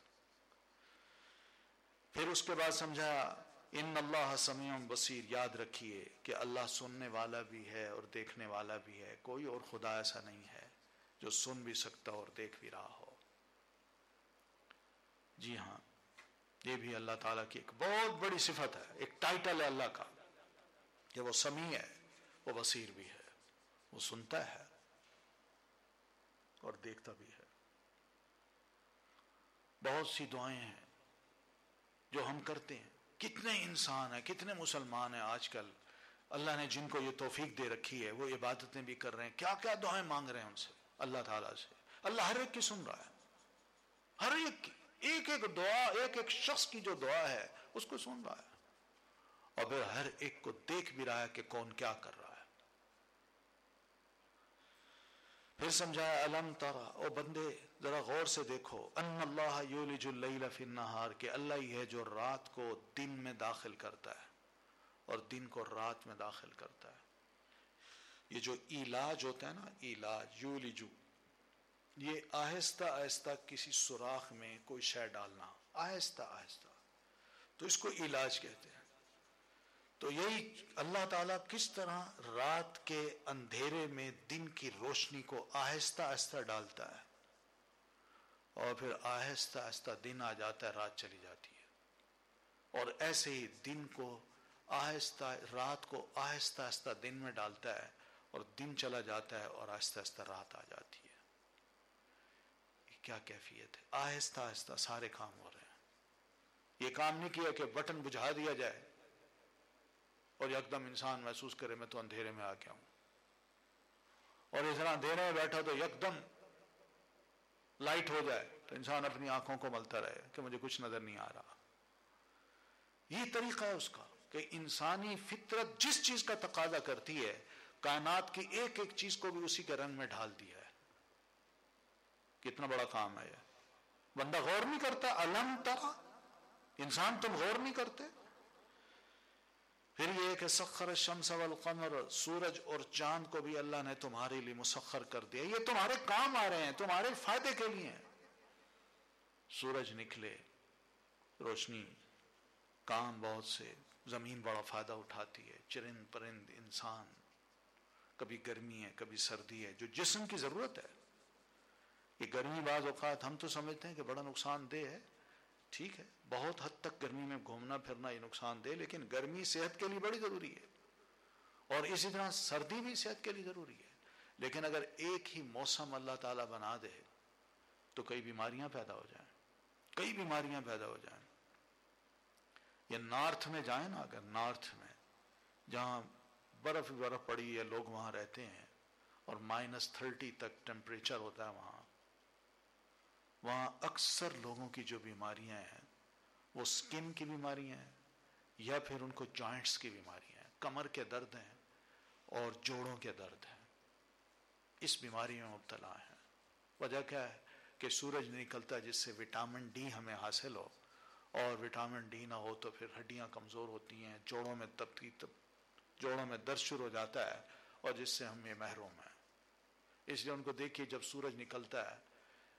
پھر اس کے بعد سمجھا ان اللہ سمیع بصیر. یاد رکھیے کہ اللہ سننے والا بھی ہے اور دیکھنے والا بھی ہے. کوئی اور خدا ایسا نہیں ہے جو سن بھی سکتا اور دیکھ بھی رہا ہو. جی ہاں، یہ بھی اللہ تعالیٰ کی ایک بہت بڑی صفت ہے، ایک ٹائٹل ہے اللہ کا کہ وہ سمیع ہے، وہ بصیر بھی ہے، وہ سنتا ہے اور دیکھتا بھی ہے. بہت سی دعائیں ہیں جو ہم کرتے ہیں. کتنے انسان ہیں، کتنے مسلمان ہیں آج کل اللہ نے جن کو یہ توفیق دے رکھی ہے، وہ عبادتیں بھی کر رہے ہیں، کیا کیا دعائیں مانگ رہے ہیں ہم سے، اللہ تعالیٰ سے. اللہ ہر ایک کی سن رہا ہے، ہر ایک کی، ایک ایک دعا، ایک ایک شخص کی جو دعا ہے اس کو سن رہا ہے، اور پھر ہر ایک کو دیکھ بھی رہا ہے کہ کون کیا کر رہا ہے. پھر سمجھایا الم ترى، او بندے ذرا غور سے دیکھو، ان اللہ یولج اللیل فی النہار، کہ اللہ ہی ہے جو رات کو دن میں داخل کرتا ہے اور دن کو رات میں داخل کرتا ہے. یہ جو علاج ہوتا ہے نا، علاج یولجو، یہ آہستہ آہستہ کسی سوراخ میں کوئی شے ڈالنا، آہستہ آہستہ، تو اس کو علاج کہتے ہیں. تو یہی اللہ تعالیٰ کس طرح رات کے اندھیرے میں دن کی روشنی کو آہستہ آہستہ ڈالتا ہے، اور پھر آہستہ آہستہ دن آ جاتا ہے، رات چلی جاتی ہے. اور ایسے ہی دن کو آہستہ، رات کو آہستہ آہستہ دن میں ڈالتا ہے، اور دن چلا جاتا ہے اور آہستہ آہستہ رات آ جاتی ہے. یہ کیا کیفیت ہے؟ آہستہ آہستہ سارے کام ہو رہے ہیں. یہ کام نہیں کیا کہ بٹن بجھا دیا جائے اور ایک دم انسان محسوس کرے میں تو اندھیرے میں آ گیا ہوں، اور اس طرح اندھیرے میں بیٹھا تو یک دم لائٹ ہو جائے تو انسان اپنی آنکھوں کو ملتا رہے کہ مجھے کچھ نظر نہیں آ رہا. یہ طریقہ ہے اس کا کہ انسانی فطرت جس چیز کا تقاضا کرتی ہے، کائنات کی ایک ایک چیز کو بھی اسی کے رنگ میں ڈھال دیا ہے. کتنا بڑا کام ہے یہ. بندہ غور نہیں کرتا. الم ترى، انسان تم غور نہیں کرتے. پھر یہ کہ سخر الشمس والقمر، سورج اور چاند کو بھی اللہ نے تمہارے لیے مسخر کر دیا، یہ تمہارے کام آ رہے ہیں، تمہارے فائدے کے لیے ہیں. سورج نکلے، روشنی، کام بہت سے، زمین بڑا فائدہ اٹھاتی ہے، چرند پرند انسان، کبھی گرمی ہے کبھی سردی ہے جو جسم کی ضرورت ہے. یہ گرمی بعض اوقات ہم تو سمجھتے ہیں کہ بڑا نقصان دہ ہے، ٹھیک ہے، بہت حد تک گرمی میں گھومنا پھرنا یہ نقصان دہ، لیکن گرمی صحت کے لیے بڑی ضروری ہے، اور اسی طرح سردی بھی صحت کے لیے ضروری ہے. لیکن اگر ایک ہی موسم اللہ تعالیٰ بنا دے تو کئی بیماریاں پیدا ہو جائیں، کئی بیماریاں پیدا ہو جائیں. یہ نارتھ میں جائیں نا، اگر نارتھ میں جہاں برف برف پڑی ہے، لوگ وہاں رہتے ہیں اور مائنس تھرٹی تک ٹیمپریچر ہوتا ہے وہاں وہاں اکثر لوگوں کی جو بیماریاں ہیں وہ سکن کی بیماریاں ہیں، یا پھر ان کو جوائنٹس کی بیماریاں ہیں، کمر کے درد ہیں اور جوڑوں کے درد ہیں. اس بیماری میں مبتلا ہیں. وجہ کیا ہے؟ کہ سورج نہیں نکلتا جس سے وٹامن ڈی ہمیں حاصل ہو، اور وٹامن ڈی نہ ہو تو پھر ہڈیاں کمزور ہوتی ہیں، جوڑوں میں تبدیل تب جوڑوں میں درد شروع ہو جاتا ہے، اور جس سے ہم یہ محروم ہیں. اس لیے ان کو دیکھیے جب سورج نکلتا ہے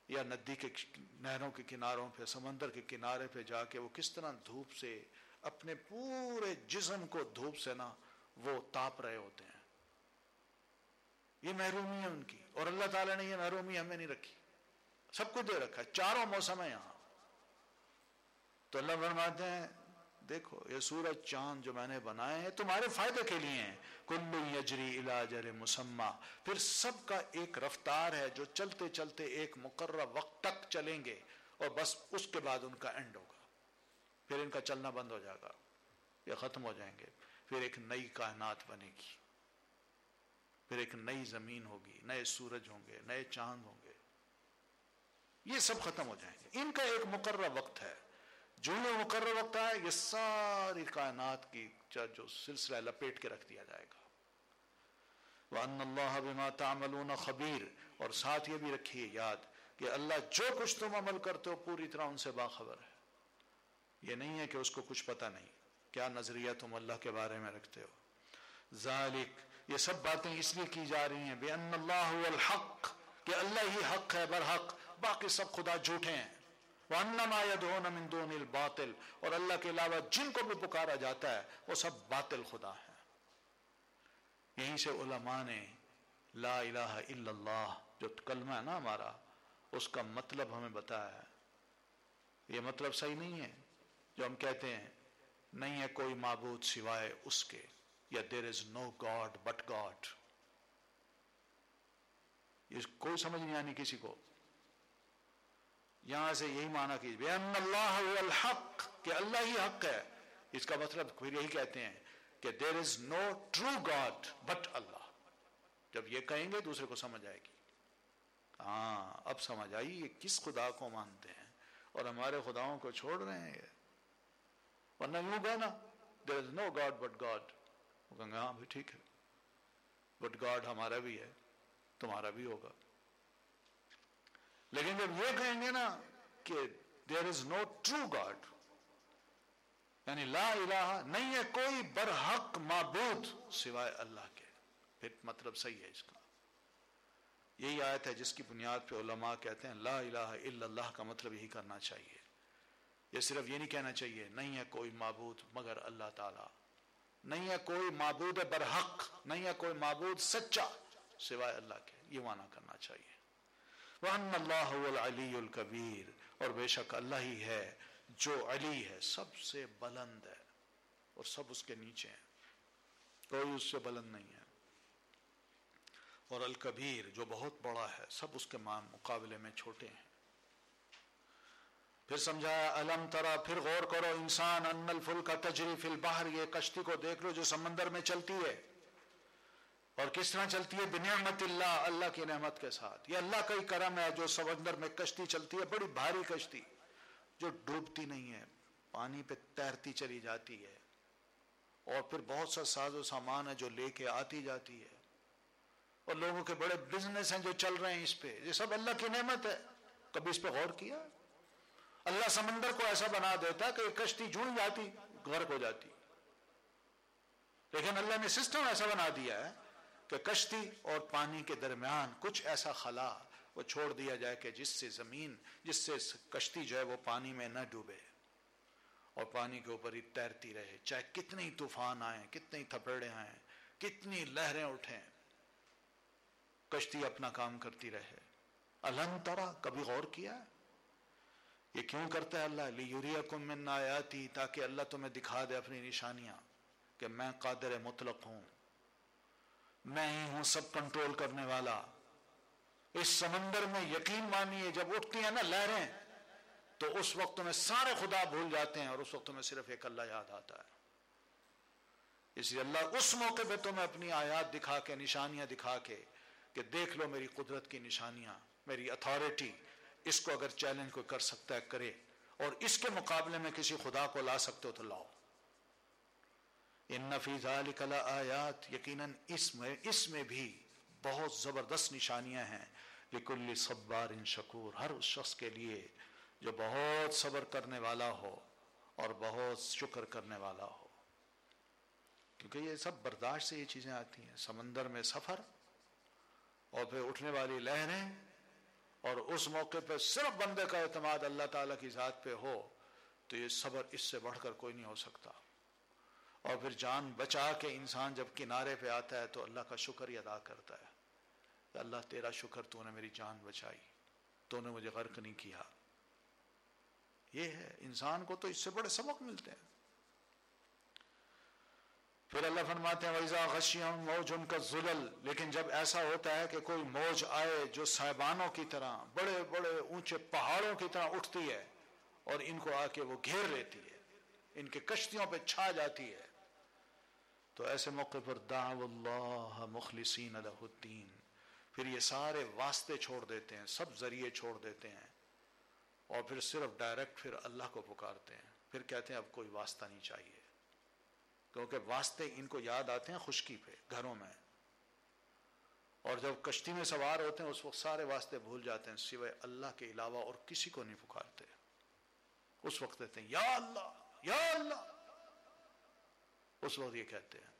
या नदी के नहरों के किनारों पे, समंदर के किनारे पे जाके वो किस तरह धूप से अपने पूरे जिस्म को धूप से ना वो ताप रहे होते हैं। ये महरूमी है उनकी, और अल्लाह ताला ने ये महरूमी हमें नहीं रखी, सब कुछ दे रखा है, चारों मौसम है यहां। तो अल्लाह फरमाते हैं देखो ये सूरज चांद जो मैंने बनाए हैं तुम्हारे फायदे के लिए हैं। कुल्लु यजरी इला अजल मुसम्मा, फिर सबका एक रफ्तार है जो चलते चलते एक मुकर्रर वक्त तक चलेंगे और बस उसके बाद उनका एंड होगा, फिर इनका चलना बंद हो जाएगा, ये खत्म हो जाएंगे, फिर एक नई कायनात बनेगी, फिर एक नई जमीन होगी, नए सूरज होंगे, नए चांद होंगे, ये सब खत्म हो जाएंगे। इनका एक मुकर्रर वक्त है, जो ये मुकर्रर वक्त है ये सारी कायनात की जो सिलसिला लपेट के रख दिया जाएगा। व अन्नल्लाह बिमा तामलून खबीर, और साथ ये भी रखिए याद कि अल्लाह जो कुछ तुम अमल करते हो पूरी तरह उनसे बाखबर है। ये नहीं है कि उसको कुछ पता नहीं, क्या नजरिया तुम अल्लाह के बारे में रखते हो। ज़ालिक, ये सब बातें इसलिए की जा रही हैं बिअन्नल्लाह हुवल हक, कि अल्लाह ही हक है बरहक, बाकी सब खुदा झूठे हैं। वअन्नमा यदऊन मिन दूनिल बातिल, और अल्लाह के अलावा जिनको भी पुकारा जाता है वो सब बातिल खुदा है। यहीं से उलमा ने ला इलाहा इल्लल्लाह जो कलमा है ना हमारा, उसका मतलब हमें बताया है। ये मतलब सही नहीं है जो हम कहते हैं नहीं है कोई माबूद सिवाय उसके, या there is no God but God. ये कोई समझ नहीं आनी किसी को। यहां से यही माना कीजिए अल्लाह हुवल हक, कि अल्लाह ही हक है। इसका मतलब फिर यही कहते हैं कि there is no true God but Allah. जब ये कहेंगे दूसरे को समझ आएगी, हाँ अब समझ आई ये किस खुदा को मानते हैं और हमारे खुदाओं को छोड़ रहे हैं। वरना यूं कहना there is no God but God, वो कहेंगे हाँ भाई ठीक है, बट गॉड हमारा भी है तुम्हारा भी होगा। लेकिन जब ये कहेंगे ना कि there is no true God, यानी ला इलाहा, नहीं है कोई बरहक माबूद सिवाय अल्लाह के, फिर मतलब सही है इसका। यही आयत है जिसकी बुनियाद पे उलमा कहते हैं ला इलाहा इल्लल्लाह का मतलब यही करना चाहिए। ये सिर्फ ये नहीं कहना चाहिए नहीं है कोई माबूद मगर अल्लाह ताला, नहीं है कोई माबूद बरहक, नहीं है कोई माबूद सच्चा सिवाय अल्लाह के, ये माना करना चाहिए। वअन्नल्लाहु हुवल अलीयुल कबीर, और बेशक अल्लाह ही है जो अली है, सबसे बुलंद है और सब उसके नीचे हैं, कोई उससे बुलंद नहीं है। और अल कबीर जो बहुत बड़ा है, सब उसके मुकाबले में छोटे हैं। फिर समझाया अलम तरा, फिर गौर करो इंसान, अन्नल फुल्का तजरी फिल बहर, ये कश्ती को देख लो जो समंदर में चलती है, और किस तरह चलती है बिनिअमतिल्लाह, अल्लाह की नेमत के साथ। ये अल्लाह का ही करम है जो समंदर में कश्ती चलती है, बड़ी भारी कश्ती जो डूबती नहीं है, पानी पे तैरती चली जाती है, और फिर बहुत सा साजो सामान है जो लेके आती जाती है, और लोगों के बड़े बिजनेस हैं जो चल रहे हैं इस पे, ये सब अल्लाह की नेमत है। कभी इस पे गौर किया? अल्लाह समंदर को ऐसा बना देता कि कश्ती जुड़ जाती, गर्क हो जाती, लेकिन अल्लाह ने सिस्टम ऐसा बना दिया है कि कश्ती और पानी के दरमियान कुछ ऐसा खला वो छोड़ दिया जाए कि जिससे जमीन, जिससे कश्ती जो है वो पानी में न डूबे और पानी के ऊपर ही तैरती रहे, चाहे कितने ही तूफान आए, कितने ही थपेड़े आए, कितनी लहरें उठें, कश्ती अपना काम करती रहे। अलम तरा, कभी गौर किया? ये क्यों करता है अल्लाह? लियुरियकुम मिन आयाती, ताकि अल्लाह तुम्हें दिखा दे अपनी निशानियां कि मैं कादिर मुतलक हूं, मैं ही हूं सब कंट्रोल करने वाला। इस समंदर में यकीन मानिए जब उठती है ना लहरें, तो उस वक्त में सारे खुदा भूल जाते हैं और उस वक्त में सिर्फ एक अल्लाह याद आता है। इसलिए अल्लाह उस मौके पे तुम्हें अपनी आयात दिखा के, निशानियां दिखा के कि देख लो मेरी कुदरत की निशानियां, मेरी अथॉरिटी, इसको अगर चैलेंज कोई कर सकता है करे, और इसके मुकाबले में किसी खुदा को ला सकते हो तो लाओ। इन्ना फी ज़ालिका लआयात, यकीनन इसमें इसमें भी बहुत जबरदस्त निशानियां हैं। लिकुल्लि सब्बारिन शकूर, हर उस शख्स के लिए जो बहुत सब्र करने वाला हो और बहुत शुक्र करने वाला हो, क्योंकि ये सब बर्दाश्त से ये चीजें आती हैं। समंदर में सफर और फिर उठने वाली लहरें اور اس موقع پہ صرف بندے کا اعتماد اللہ تعالیٰ کی ذات پہ ہو تو یہ صبر اس سے بڑھ کر کوئی نہیں ہو سکتا. اور پھر جان بچا کے انسان جب کنارے پہ آتا ہے تو اللہ کا شکر ہی ادا کرتا ہے کہ اللہ تیرا شکر، تو نے میری جان بچائی، تو نے مجھے غرق نہیں کیا. یہ ہے انسان کو تو اس سے بڑے سبق ملتے ہیں. پھر اللہ فرماتے ہیں وَإِذَا غَشِيَهُمْ مَوْجٌ كَالظُّلَلِ، لیکن جب ایسا ہوتا ہے کہ کوئی موج آئے جو صاحبانوں کی طرح، بڑے بڑے اونچے پہاڑوں کی طرح اٹھتی ہے اور ان کو آ کے وہ گھیر لیتی ہے، ان کے کشتیوں پہ چھا جاتی ہے، تو ایسے موقع پر دعوا اللہ مخلصین لہ الدین، پھر یہ سارے واسطے چھوڑ دیتے ہیں، سب ذریعے چھوڑ دیتے ہیں اور پھر صرف ڈائریکٹ پھر اللہ کو پکارتے ہیں. پھر کہتے ہیں اب کوئی واسطہ نہیں چاہیے، کیونکہ واسطے ان کو یاد آتے ہیں خشکی پہ گھروں میں، اور جب کشتی میں سوار ہوتے ہیں اس وقت سارے واسطے بھول جاتے ہیں، سوائے اللہ کے علاوہ اور کسی کو نہیں پکارتے. اس وقت کہتے ہیں یا اللہ یا اللہ، اس وقت یہ کہتے ہیں.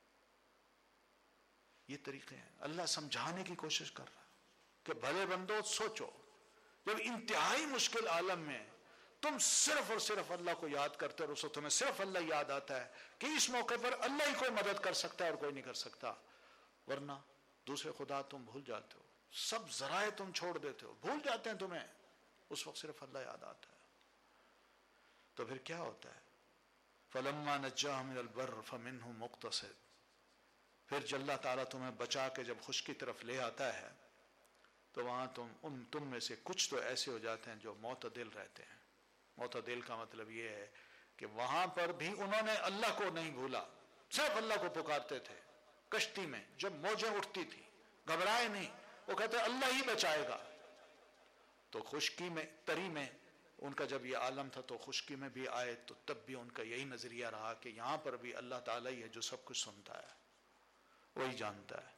یہ طریقے ہیں. اللہ سمجھانے کی کوشش کر رہا ہے کہ بھلے بندو سوچو، جب انتہائی مشکل عالم میں تم صرف اور صرف اللہ کو یاد کرتے اور اس وقت تمہیں صرف اللہ یاد آتا ہے کہ اس موقع پر اللہ ہی کوئی مدد کر سکتا ہے اور کوئی نہیں کر سکتا، ورنہ دوسرے خدا تم بھول جاتے ہو، سب ذرائع تم چھوڑ دیتے ہو، بھول جاتے ہیں تمہیں، اس وقت صرف اللہ یاد آتا ہے. تو پھر کیا ہوتا ہے؟ فَلَمَّا نَجَّاهُمْ إِلَى الْبَرِّ فَمِنْهُمْ مُقْتَصِدٌ، پھر جب اللہ تعالیٰ تمہیں بچا کے جب خشکی طرف لے آتا ہے تو وہاں تم ان تم میں سے کچھ تو ایسے ہو جاتے ہیں جو معتدل رہتے ہیں. معتدل کا مطلب یہ ہے کہ وہاں پر بھی انہوں نے اللہ کو نہیں بھولا، صرف اللہ کو پکارتے تھے. کشتی میں جب موجیں اٹھتی تھی گھبرائے نہیں، وہ کہتے اللہ ہی بچائے گا. تو خشکی میں تری میں ان کا جب یہ عالم تھا تو خشکی میں بھی آئے تو تب بھی ان کا یہی نظریہ رہا کہ یہاں پر بھی اللہ تعالیٰ ہی ہے جو سب کچھ سنتا ہے، وہی جانتا ہے.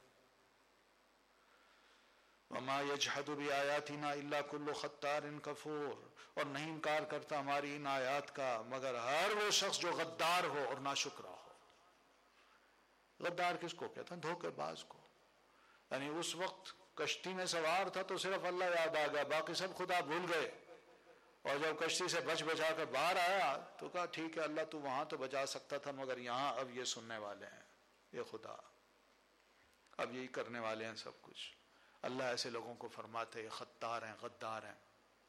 وَمَا يَجْحَدُ بِآيَاتِنَا إِلَّا كُلُّ خَتَّارٍ كَفُورٍ، اور نہیں انکار کرتا ہماری ان آیات کا مگر ہر وہ شخص جو غدار ہو اور ناشکرا ہو. غدار کس کو کہتے ہیں؟ دھوکے باز کو. یعنی اس وقت کشتی میں سوار تھا تو صرف اللہ یاد آ گیا، باقی سب خدا بھول گئے، اور جب کشتی سے بچ بچا کر باہر آیا تو کہا ٹھیک ہے اللہ تو وہاں تو بچا سکتا تھا مگر یہاں اب یہ سننے والے ہیں، یہ خدا اب یہی کرنے والے ہیں سب کچھ. اللہ ایسے لوگوں کو فرماتے ہیں خطار ہیں، غدار ہیں.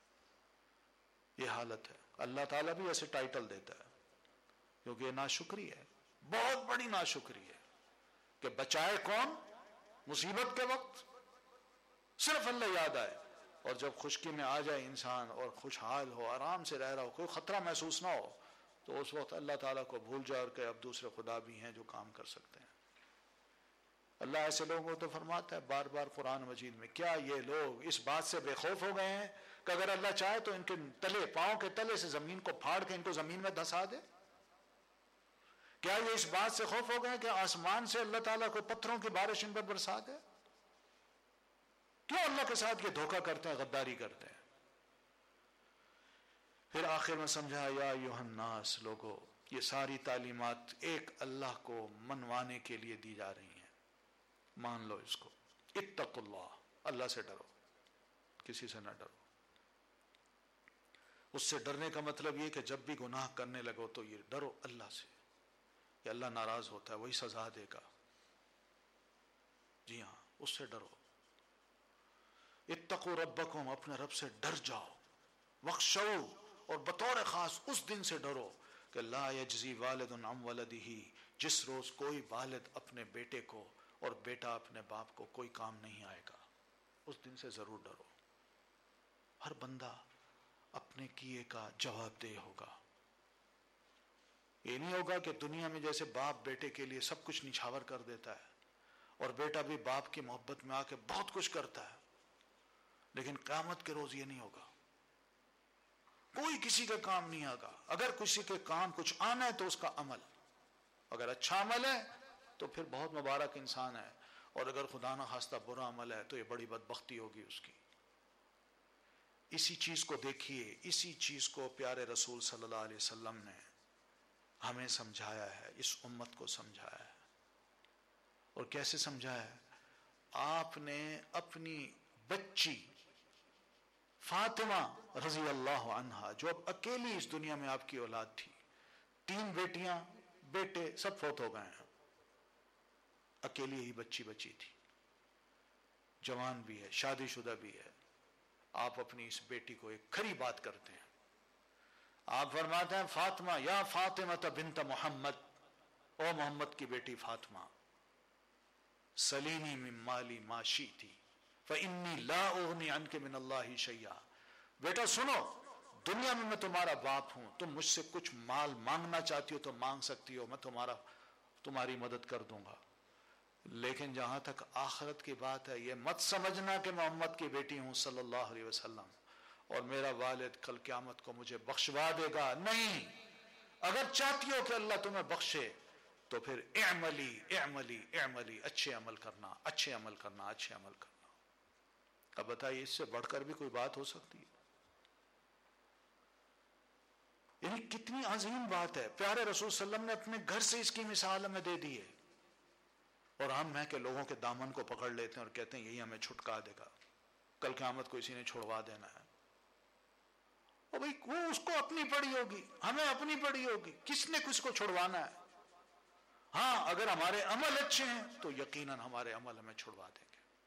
یہ حالت ہے. اللہ تعالیٰ بھی ایسے ٹائٹل دیتا ہے کیونکہ یہ ناشکری ہے، بہت بڑی ناشکری ہے کہ بچائے کون؟ مصیبت کے وقت صرف اللہ یاد آئے، اور جب خشکی میں آ جائے انسان اور خوشحال ہو، آرام سے رہ رہا ہو، کوئی خطرہ محسوس نہ ہو، تو اس وقت اللہ تعالیٰ کو بھول جائے اور کہ اب دوسرے خدا بھی ہیں جو کام کر سکتے ہیں. اللہ ایسے لوگوں کو تو فرماتا ہے بار بار قرآن مجید میں، کیا یہ لوگ اس بات سے بے خوف ہو گئے ہیں کہ اگر اللہ چاہے تو ان کے تلے، پاؤں کے تلے سے زمین کو پھاڑ کے ان کو زمین میں دھسا دے؟ کیا یہ اس بات سے خوف ہو گئے کہ آسمان سے اللہ تعالیٰ کو پتھروں کی بارش ان پر برسا دے؟ کیوں اللہ کے ساتھ یہ دھوکہ کرتے ہیں، غداری کرتے ہیں؟ پھر آخر میں سمجھا یا ایھا الناس، لوگوں، یہ ساری تعلیمات ایک اللہ کو منوانے کے لیے دی جا رہی ہیں. مان لو اس کو. اتقوا اللہ، اللہ سے ڈرو، کسی سے نہ ڈرو. اس سے ڈرنے کا مطلب یہ کہ جب بھی گناہ کرنے لگو تو یہ ڈرو اللہ سے کہ اللہ ناراض ہوتا ہے، وہی سزا دے گا. جی ہاں، اس سے ڈرو. اتقوا ربکم، اپنے رب سے ڈر جاؤ. وخشوا، اور بطور خاص اس دن سے ڈرو کہ لا یجزی والد عن ولدہ، جس روز کوئی والد اپنے بیٹے کو اور بیٹا اپنے باپ کو کوئی کام نہیں آئے گا. اس دن سے ضرور ڈرو. ہر بندہ اپنے کیے کا جواب دہ ہوگا. یہ نہیں ہوگا کہ دنیا میں جیسے باپ بیٹے کے لیے سب کچھ نچھاور کر دیتا ہے اور بیٹا بھی باپ کی محبت میں آ کے بہت کچھ کرتا ہے، لیکن قیامت کے روز یہ نہیں ہوگا. کوئی کسی کا کام نہیں آگا. اگر کسی کے کام کچھ آنا ہے تو اس کا عمل، اگر اچھا عمل ہے تو پھر بہت مبارک انسان ہے، اور اگر خدا نہ خواستہ برا عمل ہے تو یہ بڑی بدبختی ہوگی اس کی. اسی چیز کو دیکھیے، اسی چیز کو پیارے رسول صلی اللہ علیہ وسلم نے ہمیں سمجھایا ہے، اس امت کو سمجھایا ہے. اور کیسے سمجھایا ہے؟ آپ نے اپنی بچی फातिमा रजी अल्लाह अन्हा, जो अब अकेली इस दुनिया में आपकी औलाद थी, तीन बेटियां बेटे सब फौत हो गए हैं, अकेली ही बच्ची बची थी, जवान भी है, शादीशुदा भी है। आप अपनी इस बेटी को एक खरी बात करते हैं, आप फरमाते हैं फातिमा या फातिमा बिन्त मोहम्मद, ओ मोहम्मद की बेटी फातिमा, सलीनी मिन माली माशी थी फ़इन्नी ला उगनी अन्के मिन अल्लाहि शैया। बेटा सुनो, दुनिया में मैं तुम्हारा बाप हूं, तुम मुझसे कुछ माल मांगना चाहती हो तो मांग सकती हो, मैं तुम्हारा तुम्हारी मदद कर दूंगा, लेकिन जहां तक आखिरत की बात है, यह मत समझना कि मोहम्मद की बेटी हूं सल्लल्लाहु अलैहि वसल्लम और मेरा वालिद कल क़यामत को मुझे बख्शवा देगा। नहीं, अगर चाहती हो कि अल्लाह तुम्हें बख्शे तो फिर इअमली इअमली इअमली, अच्छे अमल करना, अच्छे अमल करना, अच्छे अमल करना। अब बताइए, इससे बढ़कर भी कोई बात हो सकती है? यानी कितनी अजीम बात है। प्यारे रसूल सल्लल्लाहु अलैहि वसल्लम ने अपने घर से इसकी मिसाल हमें दे दी है, और हम है कि लोगों के दामन को पकड़ लेते हैं और कहते हैं यही हमें छुटका देगा, कल क़यामत को इसी ने छुड़वा देना है। और भाई वो उसको अपनी पड़ी होगी, हमें अपनी पड़ी होगी, किसने किसको छुड़वाना है? हाँ, अगर हमारे अमल अच्छे हैं तो यकीनन हमारे अमल हमें छुड़वा देंगे।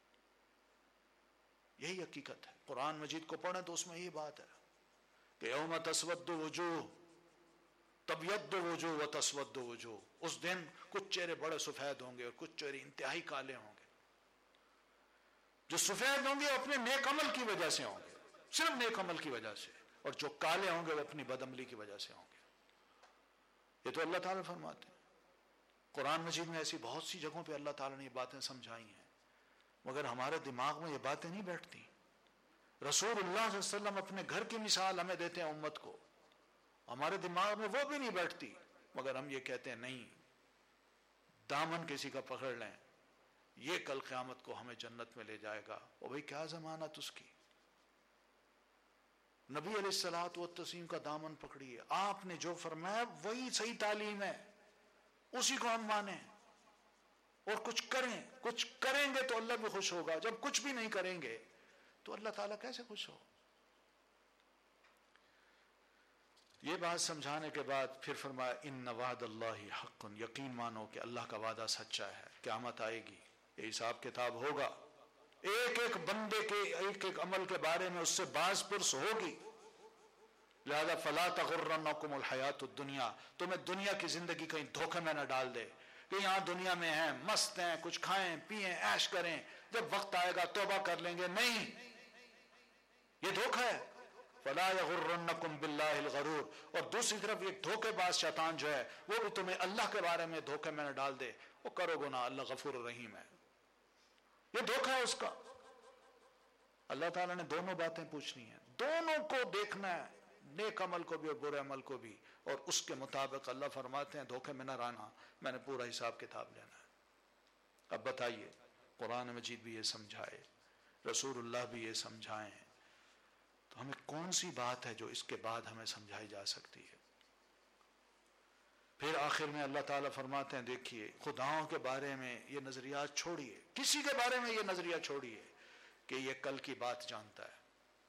यही हकीकत है। कुरान मजीद को पढ़ें तो उसमें यही बात है कि यौम तस्वद्दु वजूह तबयद्दु वजूह व तस्वद्दु वजूह, उस दिन कुछ चेहरे बड़े सफेद होंगे और कुछ चेहरे इंतहाई काले होंगे। जो सफेद होंगे अपने नेक अमल की वजह से होंगे, सिर्फ नेक अमल की वजह से, और जो काले होंगे वो अपनी बदअमली की वजह से होंगे। ये तो अल्लाह ताला फरमाते हैं। कुरान मजीद में ऐसी बहुत सी जगहों पे अल्लाह ताला ने ये बातें समझाई हैं, मगर हमारे दिमाग में ये बातें नहीं बैठती। रसूलुल्लाह सल्लल्लाहु अलैहि वसल्लम अपने घर की मिसाल हमें देते हैं उम्मत को, हमारे दिमाग में वो भी नहीं बैठती, मगर हम ये कहते हैं नहीं, दामन किसी का पकड़ लें, ये कल क़यामत को हमें जन्नत में ले जाएगा। और भाई क्या जमानत उसकी? नबी अलैहिस्सलातु वत्तस्लीम का दामन पकड़िए, आपने जो फरमाया वही सही तालीम है, उसी को हम माने और कुछ करें। कुछ करेंगे तो अल्लाह भी खुश होगा, जब कुछ भी नहीं करेंगे तो अल्लाह ताला कैसे खुश हो? ये बात समझाने के बाद फिर फरमाया इन्न वादल्लाहि हक़्क़ुन, यकीन मानो कि अल्लाह का वादा सच्चा है, क़यामत आएगी, ये हिसाब किताब होगा, एक एक बंदे के एक एक अमल के बारे में उससे बाज़ पुरस होगी। लिहाजा फला तग़ुर्रन्नकुमुल हयातुद दुनिया, तुम्हें दुनिया की जिंदगी कहीं धोखे में न डाल दे कि यहाँ दुनिया में हैं, मस्त हैं, कुछ खाएं पिएं ऐश करें, जब वक्त आएगा तौबा कर लेंगे। नहीं, ये धोखा है। फला यग़ुर्रन्नकुम बिल्लाहिल ग़रूर, और दूसरी तरफ एक धोखेबाज शैतान जो है वो भी तुम्हें अल्लाह के बारे में धोखे में न डाल दे, वो करो गुनाह, अल्लाह गफूर रहीम है, ये धोखा है उसका। अल्लाह ताला ने दोनों बातें पूछनी है, दोनों को देखना है, नेक अमल को भी और बुरे अमल को भी, और उसके मुताबिक अल्लाह फरमाते हैं धोखे में न रहना, मैंने पूरा हिसाब किताब लेना है। अब बताइए, कुरान मजीद भी ये समझाए, रसूलुल्लाह भी ये समझाएं, तो हमें कौन सी बात है जो इसके बाद हमें समझाई जा सकती है? फिर आखिर में अल्लाह ताला फरमाते हैं, देखिए खुदाओं के बारे में ये नजरियात छोड़िए, किसी के बारे में ये नजरिया छोड़िए कि ये कल की बात जानता है,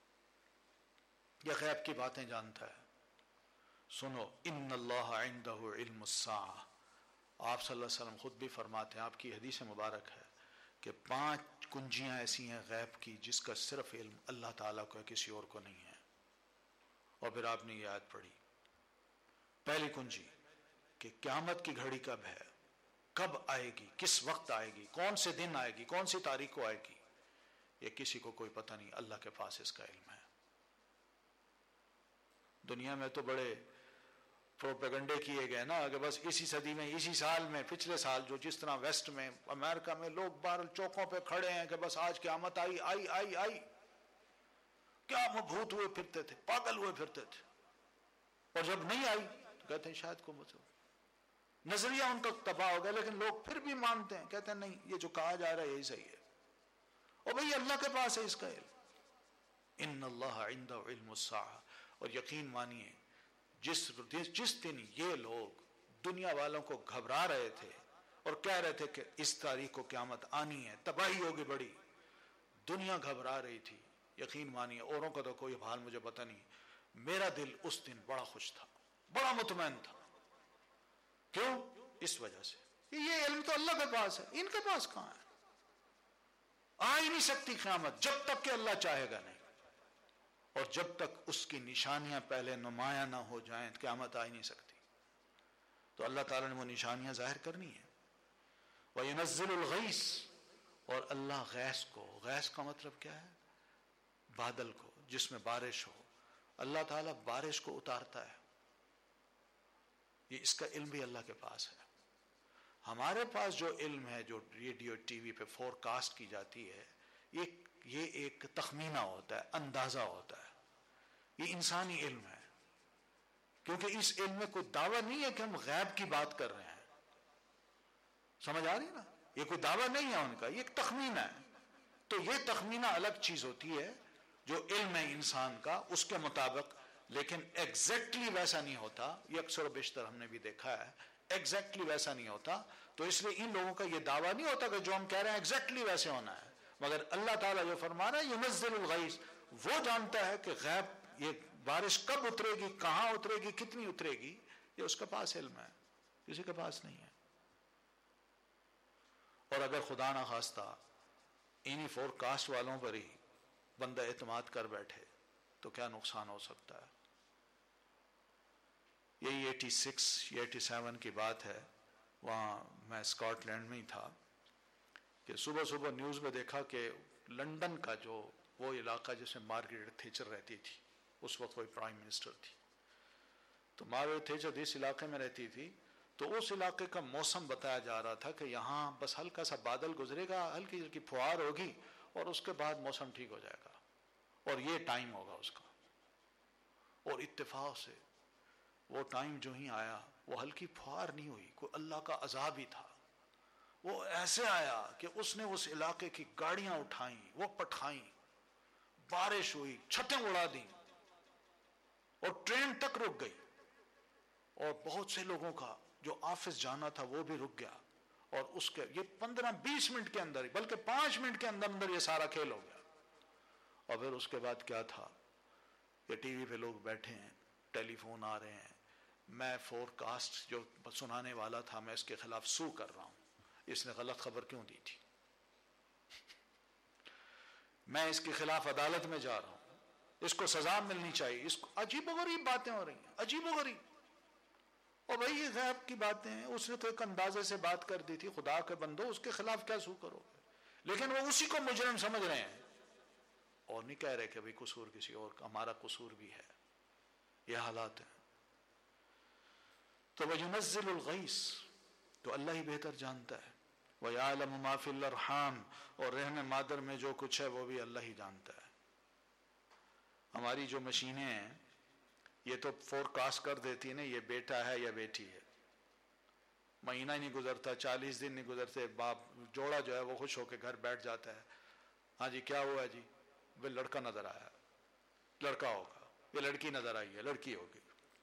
ये गैब की बातें जानता है। सुनो, इन्नल्लाह इंदहु इल्मुस्साअ, आप सल्लल्लाहु अलैहि वसल्लम खुद भी फरमाते हैं, आपकी हदीस मुबारक है कि पांच कुंजियां ऐसी हैं गैब की जिसका सिर्फ इल्म अल्लाह ताला को है, किसी और को नहीं है। और फिर आपने ये आयत पढ़ी, पहली कुंजी कि क़यामत की घड़ी कब है, कब आएगी, किस वक्त आएगी, कौन से दिन आएगी, कौन सी तारीख को आएगी, ये किसी को कोई पता नहीं, अल्लाह के पास इसका इल्म है। दुनिया में तो बड़े प्रोपेगंडे किए गए ना कि बस इसी सदी में, इसी साल में, पिछले साल जो जिस तरह वेस्ट में अमेरिका में लोग बाहर चौकों पे खड़े हैं कि बस आज क़यामत आई आई आई आई, क्या मबहूत हुए फिरते थे, पागल हुए फिरते थे, और जब नहीं आई तो कहते हैं शायद को मतलब नजरिया उनका तबाह हो गया, लेकिन लोग फिर भी मानते हैं, कहते हैं नहीं ये जो कहा जा रहा है यही सही है। और भाई अल्लाह के पास है इसका इल्म, इन्नल्लाह इंदहु इल्मुस्साअ, और यकीन मानिए जिस जिस दिन ये लोग दुनिया वालों को घबरा रहे थे और कह रहे थे कि इस तारीख को क़यामत आनी है, तबाही होगी बड़ी, दुनिया घबरा रही थी, یقین مانیے اوروں کا تو کوئی حال مجھے پتہ نہیں، میرا دل اس دن بڑا خوش تھا، بڑا مطمئن تھا. کیوں؟ اس وجہ سے یہ علم تو اللہ کے پاس ہے، ان کے پاس کہاں ہے؟ آ ہی نہیں سکتی قیامت جب تک کہ اللہ چاہے گا نہیں، اور جب تک اس کی نشانیاں پہلے نمایاں نہ ہو جائیں قیامت آ ہی نہیں سکتی. تو اللہ تعالیٰ نے وہ نشانیاں ظاہر کرنی ہیں. وَيُنَزِّلُ الْغَيْثَ، اور اللہ غیث کو، غیث کا مطلب کیا ہے؟ بادل کو، جس میں بارش ہو. اللہ تعالیٰ بارش کو اتارتا ہے، یہ اس کا علم بھی اللہ کے پاس ہے. ہمارے پاس جو علم ہے، جو ریڈیو ٹی وی پہ فور کاسٹ کی جاتی ہے، یہ یہ ایک تخمینہ ہوتا ہے، اندازہ ہوتا ہے، یہ انسانی علم ہے. کیونکہ اس علم میں کوئی دعویٰ نہیں ہے کہ ہم غیب کی بات کر رہے ہیں. سمجھ آ رہی نا؟ یہ کوئی دعویٰ نہیں ہے ان کا، یہ ایک تخمینہ ہے. تو یہ تخمینہ الگ چیز ہوتی ہے، جو علم ہے انسان کا اس کے مطابق، لیکن ایگزیکٹلی ویسا نہیں ہوتا. یہ اکثر و بیشتر ہم نے بھی دیکھا ہے، ایگزیکٹلی ویسا نہیں ہوتا. تو اس لیے ان لوگوں کا یہ دعویٰ نہیں ہوتا کہ جو ہم کہہ رہے ہیں ایگزیکٹلی ویسے ہونا ہے. مگر اللہ تعالیٰ جو فرما رہا ہے ينزل الغیث، وہ جانتا ہے کہ غیب یہ بارش کب اترے گی، کہاں اترے گی، کتنی اترے گی، یہ اس کے پاس علم ہے، کسی کے پاس نہیں ہے. اور اگر خدا نہ خواستہ انہی فور کاسٹ والوں پر ہی بندہ اعتماد کر بیٹھے تو کیا نقصان ہو سکتا ہے. یہی ایٹی سکس یا ایٹی سیون کی بات ہے، وہاں میں اسکاٹ لینڈ میں ہی تھا کہ صبح صبح نیوز میں دیکھا کہ لندن کا جو وہ علاقہ جس میں مارگریٹ تھیچر رہتی تھی، اس وقت کوئی پرائم منسٹر تھی، تو مارگریٹ تھیچر جس علاقے میں رہتی تھی، تو اس علاقے کا موسم بتایا جا رہا تھا کہ یہاں بس ہلکا سا بادل گزرے گا، ہلکی ہلکی پھوار ہوگی، اور اس کے بعد موسم ٹھیک ہو جائے گا، اور یہ ٹائم ہوگا اس کا. اور اتفاق سے وہ ٹائم جو ہی آیا، وہ ہلکی پھوار نہیں ہوئی، کوئی اللہ کا عذاب ہی تھا. وہ ایسے آیا کہ اس نے اس علاقے کی گاڑیاں اٹھائیں، وہ پٹھائیں، بارش ہوئی، چھتیں اڑا دیں، اور ٹرین تک رک گئی، اور بہت سے لوگوں کا جو آفس جانا تھا وہ بھی رک گیا. اور اس کے یہ پندرہ بیس منٹ کے اندر، بلکہ پانچ منٹ کے اندر اندر یہ سارا کھیل ہو گیا. اور پھر اس کے بعد کیا تھا کہ ٹی وی پہ لوگ بیٹھے ہیں، ٹیلی فون آ رہے ہیں، میں فور کاسٹ جو سنانے والا تھا میں اس کے خلاف سو کر رہا ہوں، اس نے غلط خبر کیوں دی تھی، میں اس کے خلاف عدالت میں جا رہا ہوں، اس کو سزا ملنی چاہیے. اس کو عجیب و غریب باتیں ہو رہی ہیں، عجیب و غریب. اور بھائی یہ غیب کی باتیں ہیں، اس نے تو ایک اندازے سے بات کر دی تھی، خدا کے بندو اس کے خلاف کیا سو کرو گے. لیکن وہ اسی کو مجرم سمجھ رہے ہیں، اور نہیں کہہ رہے کہ بھائی قصور کسی اور کا، ہمارا قصور بھی ہے. یہ حالات ہیں. تو وَيُنَزِّلُ الْغَيْثَ، تو اللہ ہی بہتر جانتا ہے. وَيَعْلَمُ مَا فِي الْأَرْحَامِ، اور رحم مادر میں جو کچھ ہے وہ بھی اللہ ہی جانتا ہے. ہماری جو مشینیں ہیں یہ تو فور کاسٹ کر دیتی ہیں نا، یہ بیٹا ہے یا بیٹی ہے، مہینہ ہی نہیں گزرتا، چالیس دن نہیں گزرتے، باپ جوڑا جو ہے وہ خوش ہو کے گھر بیٹھ جاتا ہے. ہاں جی کیا ہوا جی؟ وہ لڑکا نظر آیا، لڑکا ہوگا، یہ لڑکی نظر آئی ہے، لڑکی ہوگی.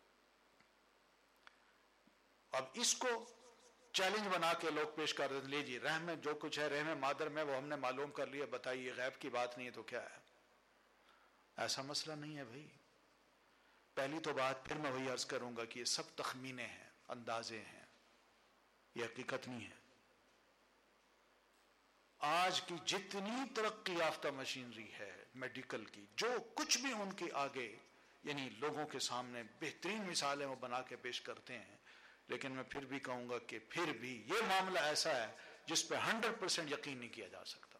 اب اس کو چیلنج بنا کے لوگ پیش کر دیتے، لیجیے رحم میں جو کچھ ہے، رحم مادر میں وہ ہم نے معلوم کر لیا، بتائیے غیب کی بات نہیں ہے تو کیا ہے؟ ایسا مسئلہ نہیں ہے بھائی. پہلی تو بات پھر میں وہی عرض کروں گا کہ یہ سب تخمینے ہیں، اندازے ہیں، یہ حقیقت نہیں ہے. آج کی جتنی ترقی یافتہ مشینری ہے میڈیکل کی، جو کچھ بھی ان کے آگے یعنی لوگوں کے سامنے بہترین مثالیں وہ بنا کے پیش کرتے ہیں، لیکن میں پھر بھی کہوں گا کہ پھر بھی یہ معاملہ ایسا ہے جس پہ ہنڈریڈ پرسینٹ یقین نہیں کیا جا سکتا.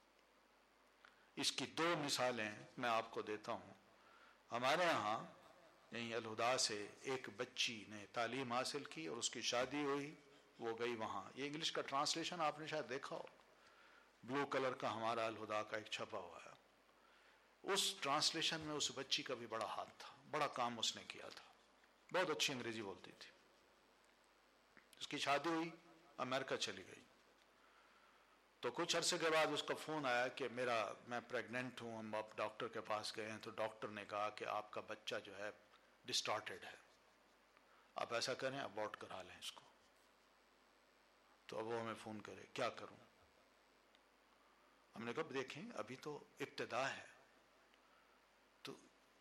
اس کی دو مثالیں میں آپ کو دیتا ہوں. ہمارے ہاں یہیں الہدا سے ایک بچی نے تعلیم حاصل کی اور اس کی شادی ہوئی، وہ گئی وہاں. یہ انگلش کا ٹرانسلیشن آپ نے شاید دیکھا ہو، بلو کلر کا ہمارا الہدا کا ایک چھپا ہوا ہے. اس ٹرانسلیشن میں اس بچی کا بھی بڑا ہاتھ تھا، بڑا کام اس نے کیا تھا، بہت اچھی انگریزی بولتی تھی. اس کی شادی ہوئی، امریکہ چلی گئی. تو کچھ عرصے کے بعد اس کا فون آیا کہ میرا میں پریگننٹ ہوں، ہم اب ڈاکٹر کے پاس گئے ہیں تو ڈاکٹر نے کہا کہ آپ کا بچہ جو ہے ڈسٹارٹیڈ ہے، آپ ایسا کریں ابورٹ کرا لیں اس کو. تو اب وہ ہمیں فون کرے، کیا کروں؟ ہم نے کہا دیکھیں ابھی تو ابتدا ہے،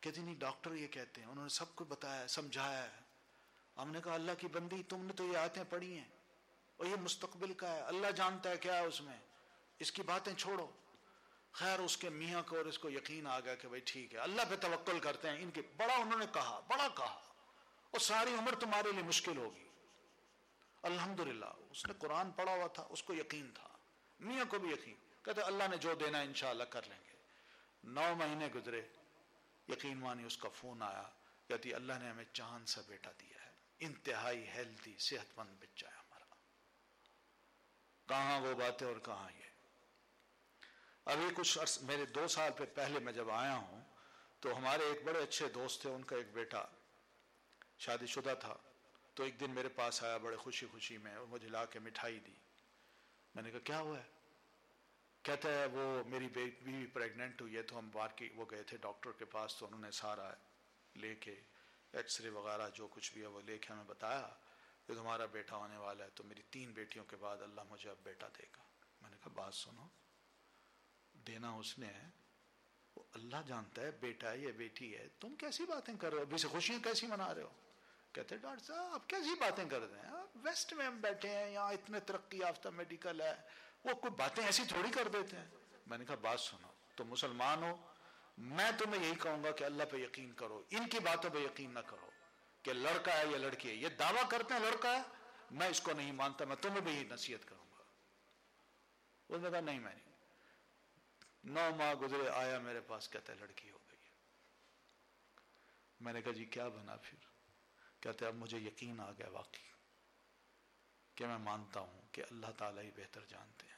کہتی نہیں ڈاکٹر یہ کہتے ہیں، انہوں نے سب کو بتایا سمجھایا ہے. ہم نے کہا اللہ کی بندی تم نے تو یہ آیتیں پڑھی ہیں اور یہ مستقبل کا ہے، اللہ جانتا ہے کیا ہے اس میں، اس کی باتیں چھوڑو. خیر اس کے میاں کو اور اس کو یقین آ گیا کہ بھائی ٹھیک ہے اللہ پہ توکل کرتے ہیں. ان کے بڑا انہوں نے کہا بڑا کہا اور ساری عمر تمہارے لیے مشکل ہوگی. الحمدللہ اس نے قرآن پڑھا ہوا تھا، اس کو یقین تھا، میاں کو بھی یقین، کہتے اللہ نے جو دینا انشاءاللہ کر لیں گے. نو مہینے گزرے، یقین مانی اس کا فون آیا، کہتی اللہ نے ہمیں چاند سا بیٹا دیا ہے، انتہائی ہیلتھی صحت مند بچہ ہے ہمارا. کہاں وہ باتیں اور کہاں یہ. ابھی کچھ عرص میرے دو سال پہ پہلے میں جب آیا ہوں تو ہمارے ایک بڑے اچھے دوست تھے، ان کا ایک بیٹا شادی شدہ تھا، تو ایک دن میرے پاس آیا بڑے خوشی خوشی میں اور مجھے لا کے مٹھائی دی. میں نے کہا کیا ہوا ہے؟ کہتا ہے وہ میری بیوی پریگننٹ ہوئی ہے، تو ہم باہر کی وہ گئے تھے ڈاکٹر کے پاس، تو انہوں نے سارا لے کے ایکس رے وغیرہ جو کچھ بھی ہے وہ لے کے ہمیں بتایا کہ تمہارا بیٹا ہونے والا ہے، تو میری تین بیٹیوں کے بعد اللہ مجھے اب بیٹا دے گا. میں نے کہا بات سنو، دینا اس نے ہے، وہ اللہ جانتا ہے بیٹا ہے یا بیٹی ہے، تم کیسی باتیں کر رہے ہو، ابھی سے خوشیاں کیسی منا رہے ہو. کہتے ڈاکٹر صاحب آپ کیسی باتیں کر رہے ہیں، ویسٹ میں ہم بیٹھے ہیں، یہاں اتنے ترقی یافتہ میڈیکل ہے، وہ کوئی باتیں ایسی تھوڑی کر دیتے ہیں. میں نے کہا بات سنو، تم مسلمان ہو، میں تمہیں یہی کہوں گا کہ اللہ پہ یقین کرو، ان کی باتوں پہ یقین نہ کرو کہ لڑکا ہے یا لڑکی ہے. یہ دعویٰ کرتے ہیں لڑکا ہے، میں اس کو نہیں مانتا، میں تمہیں بھی یہی نصیحت کروں گا. اس نے کہا نہیں میں نہیں. نو ماہ گزرے، آیا میرے پاس، کہتا ہے لڑکی ہو گئی. میں نے کہا جی کیا بنا پھر؟ کہتے ہیں اب مجھے یقین آ گیا واقعی کہ میں مانتا ہوں کہ اللہ تعالیٰ ہی بہتر جانتے ہیں.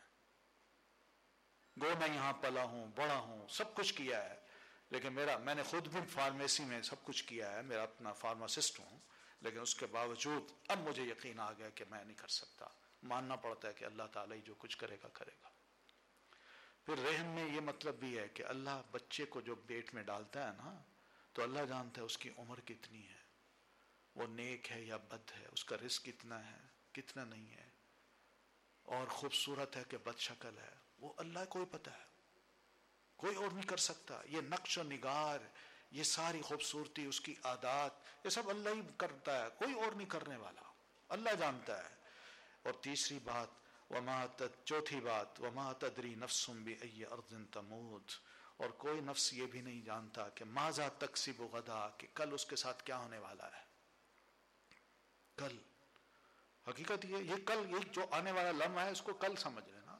گو میں یہاں پلا ہوں، بڑا ہوں، سب کچھ کیا ہے، لیکن میرا میں نے خود بھی فارمیسی میں سب کچھ کیا ہے، میرا اپنا فارماسسٹ ہوں، لیکن اس کے باوجود اب مجھے یقین آ گیا کہ میں نہیں کر سکتا. ماننا پڑتا ہے کہ اللہ تعالیٰ ہی جو کچھ کرے گا کرے گا. پھر رحم میں یہ مطلب بھی ہے کہ اللہ بچے کو جو پیٹ میں ڈالتا ہے نا، تو اللہ جانتا ہے اس کی عمر کتنی ہے، وہ نیک ہے یا بد ہے، اس کا رزق کتنا ہے کتنا نہیں ہے، اور خوبصورت ہے کہ بد شکل ہے، وہ اللہ کو ہی پتہ ہے، کوئی اور نہیں کر سکتا. یہ نقش و نگار، یہ ساری خوبصورتی، اس کی عادات، یہ سب اللہ ہی کرتا ہے، کوئی اور نہیں کرنے والا، اللہ جانتا ہے. اور تیسری بات وما چوتھی بات وما تدری نفس بأی ارض تموت، اور کوئی نفس یہ بھی نہیں جانتا کہ ماذا تکسب غدا، کہ کل اس کے ساتھ کیا ہونے والا ہے. کل حقیقت یہ یہ کل یہ جو آنے والا لمحہ ہے اس کو کل سمجھ لینا.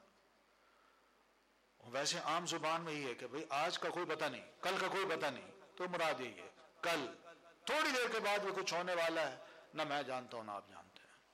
ویسے عام زبان میں ہی ہے کہ بھئی آج کا کوئی پتہ نہیں، کل کا کوئی پتہ نہیں، تو مراد یہی ہے کل تھوڑی دیر کے بعد وہ کچھ ہونے والا ہے، نہ میں جانتا ہوں نہ آپ جانتے ہیں.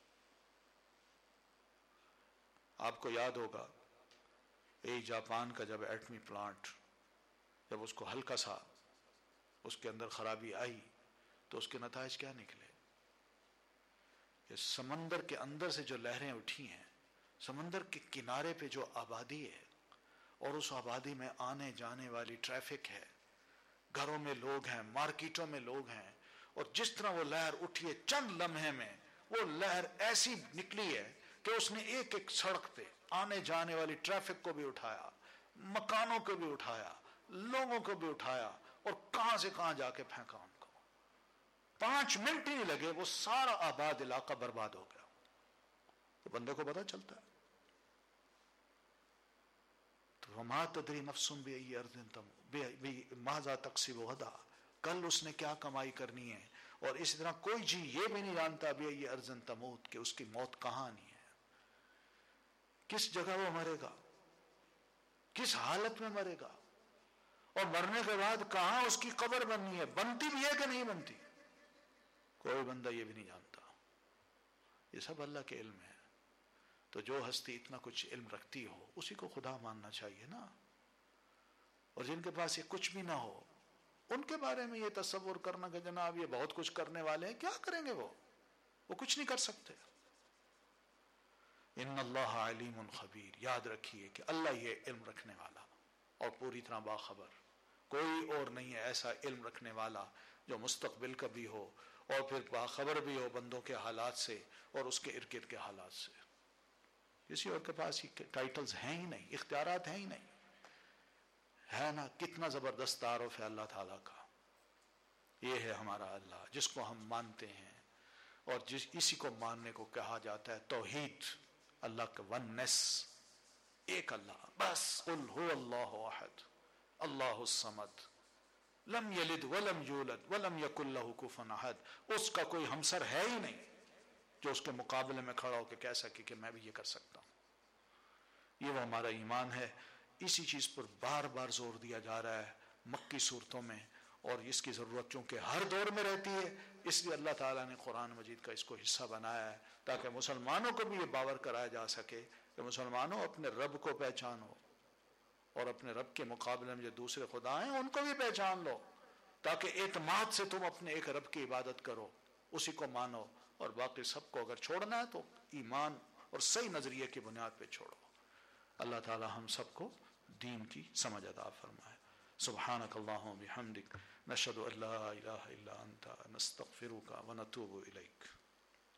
آپ کو یاد ہوگا ایک جاپان کا جب ایٹمی پلانٹ جب اس کو ہلکا سا اس کے اندر خرابی آئی تو اس کے نتائج کیا نکلے کہ سمندر کے اندر سے جو لہریں اٹھی ہیں، سمندر کے کنارے پہ جو آبادی ہے اور اس آبادی میں آنے جانے والی ٹریفک ہے، گھروں میں لوگ ہیں، مارکیٹوں میں لوگ ہیں، اور جس طرح وہ لہر اٹھی ہے چند لمحے میں وہ لہر ایسی نکلی ہے کہ اس نے ایک ایک سڑک پہ آنے جانے والی ٹریفک کو بھی اٹھایا، مکانوں کو بھی اٹھایا، لوگوں کو بھی اٹھایا، اور کہاں سے کہاں جا کے پھینکا ان کو. پانچ منٹ ہی نہیں لگے وہ سارا آباد علاقہ برباد ہو گیا. تو بندے کو پتہ چلتا ہے تو وما تدری نفس بأی ارض تموت ماذا تکسب غدا، کل اس نے کیا کمائی کرنی ہے. اور اسی طرح کوئی جی یہ بھی نہیں جانتا بأی ارض تموت کہ اس کی موت کہاں آنی ہے، کس جگہ وہ مرے گا، کس حالت میں مرے گا، اور مرنے کے بعد کہاں اس کی قبر بننی ہے، بنتی بھی ہے کہ نہیں بنتی، کوئی بندہ یہ بھی نہیں جانتا. یہ سب اللہ کے علم ہے. تو جو ہستی اتنا کچھ علم رکھتی ہو اسی کو خدا ماننا چاہیے نا. اور جن کے پاس یہ کچھ بھی نہ ہو ان کے بارے میں یہ تصور کرنا کہ جناب یہ بہت کچھ کرنے والے ہیں، کیا کریں گے وہ وہ کچھ نہیں کر سکتے. ان اللہ علیم خبیر، یاد رکھیے کہ اللہ یہ علم رکھنے والا اور پوری طرح باخبر، کوئی اور نہیں ہے ایسا علم رکھنے والا جو مستقبل کا بھی ہو اور پھر باخبر بھی ہو بندوں کے حالات سے اور اس کے ارد گرد کے حالات سے. کسی اور کے پاس ہی ٹائٹلز ہیں ہی نہیں، اختیارات ہیں ہی نہیں، ہے نا. کتنا زبردست تعارف ہے اللہ تعالیٰ کا. یہ ہے ہمارا اللہ جس کو ہم مانتے ہیں، اور جس اسی کو ماننے کو کہا جاتا ہے توحید، اللہ کا وننس، ایک اللہ بس. قل هو اللہ احد اللہ الصمد لم یلد ولم یولد ولم یکن له کفوا احد. اس کا کوئی ہمسر ہے ہی نہیں جو اس کے مقابلے میں کھڑا ہو کے کہہ سکے کہ میں بھی یہ کر سکتا ہوں. یہ وہ ہمارا ایمان ہے. اسی چیز پر بار بار زور دیا جا رہا ہے مکی صورتوں میں، اور اس کی ضرورت چونکہ ہر دور میں رہتی ہے، اس لیے اللہ تعالیٰ نے قرآن مجید کا اس کو حصہ بنایا ہے تاکہ مسلمانوں کو بھی یہ باور کرایا جا سکے کہ مسلمانوں اپنے رب کو پہچانو، اور اپنے رب کے مقابلے میں جو دوسرے خدا ہیں ان کو بھی پہچان لو، تاکہ اعتماد سے تم اپنے ایک رب کی عبادت کرو، اسی کو مانو، اور باقی سب کو اگر چھوڑنا ہے تو ایمان اور صحیح نظریے کی بنیاد پہ چھوڑو. اللہ تعالی ہم سب کو دین کی سمجھ عطا فرمائے. سبحانک اللہم بحمدک نشہد ان لا الہ الا انت نستغفرک ونتوب الیک.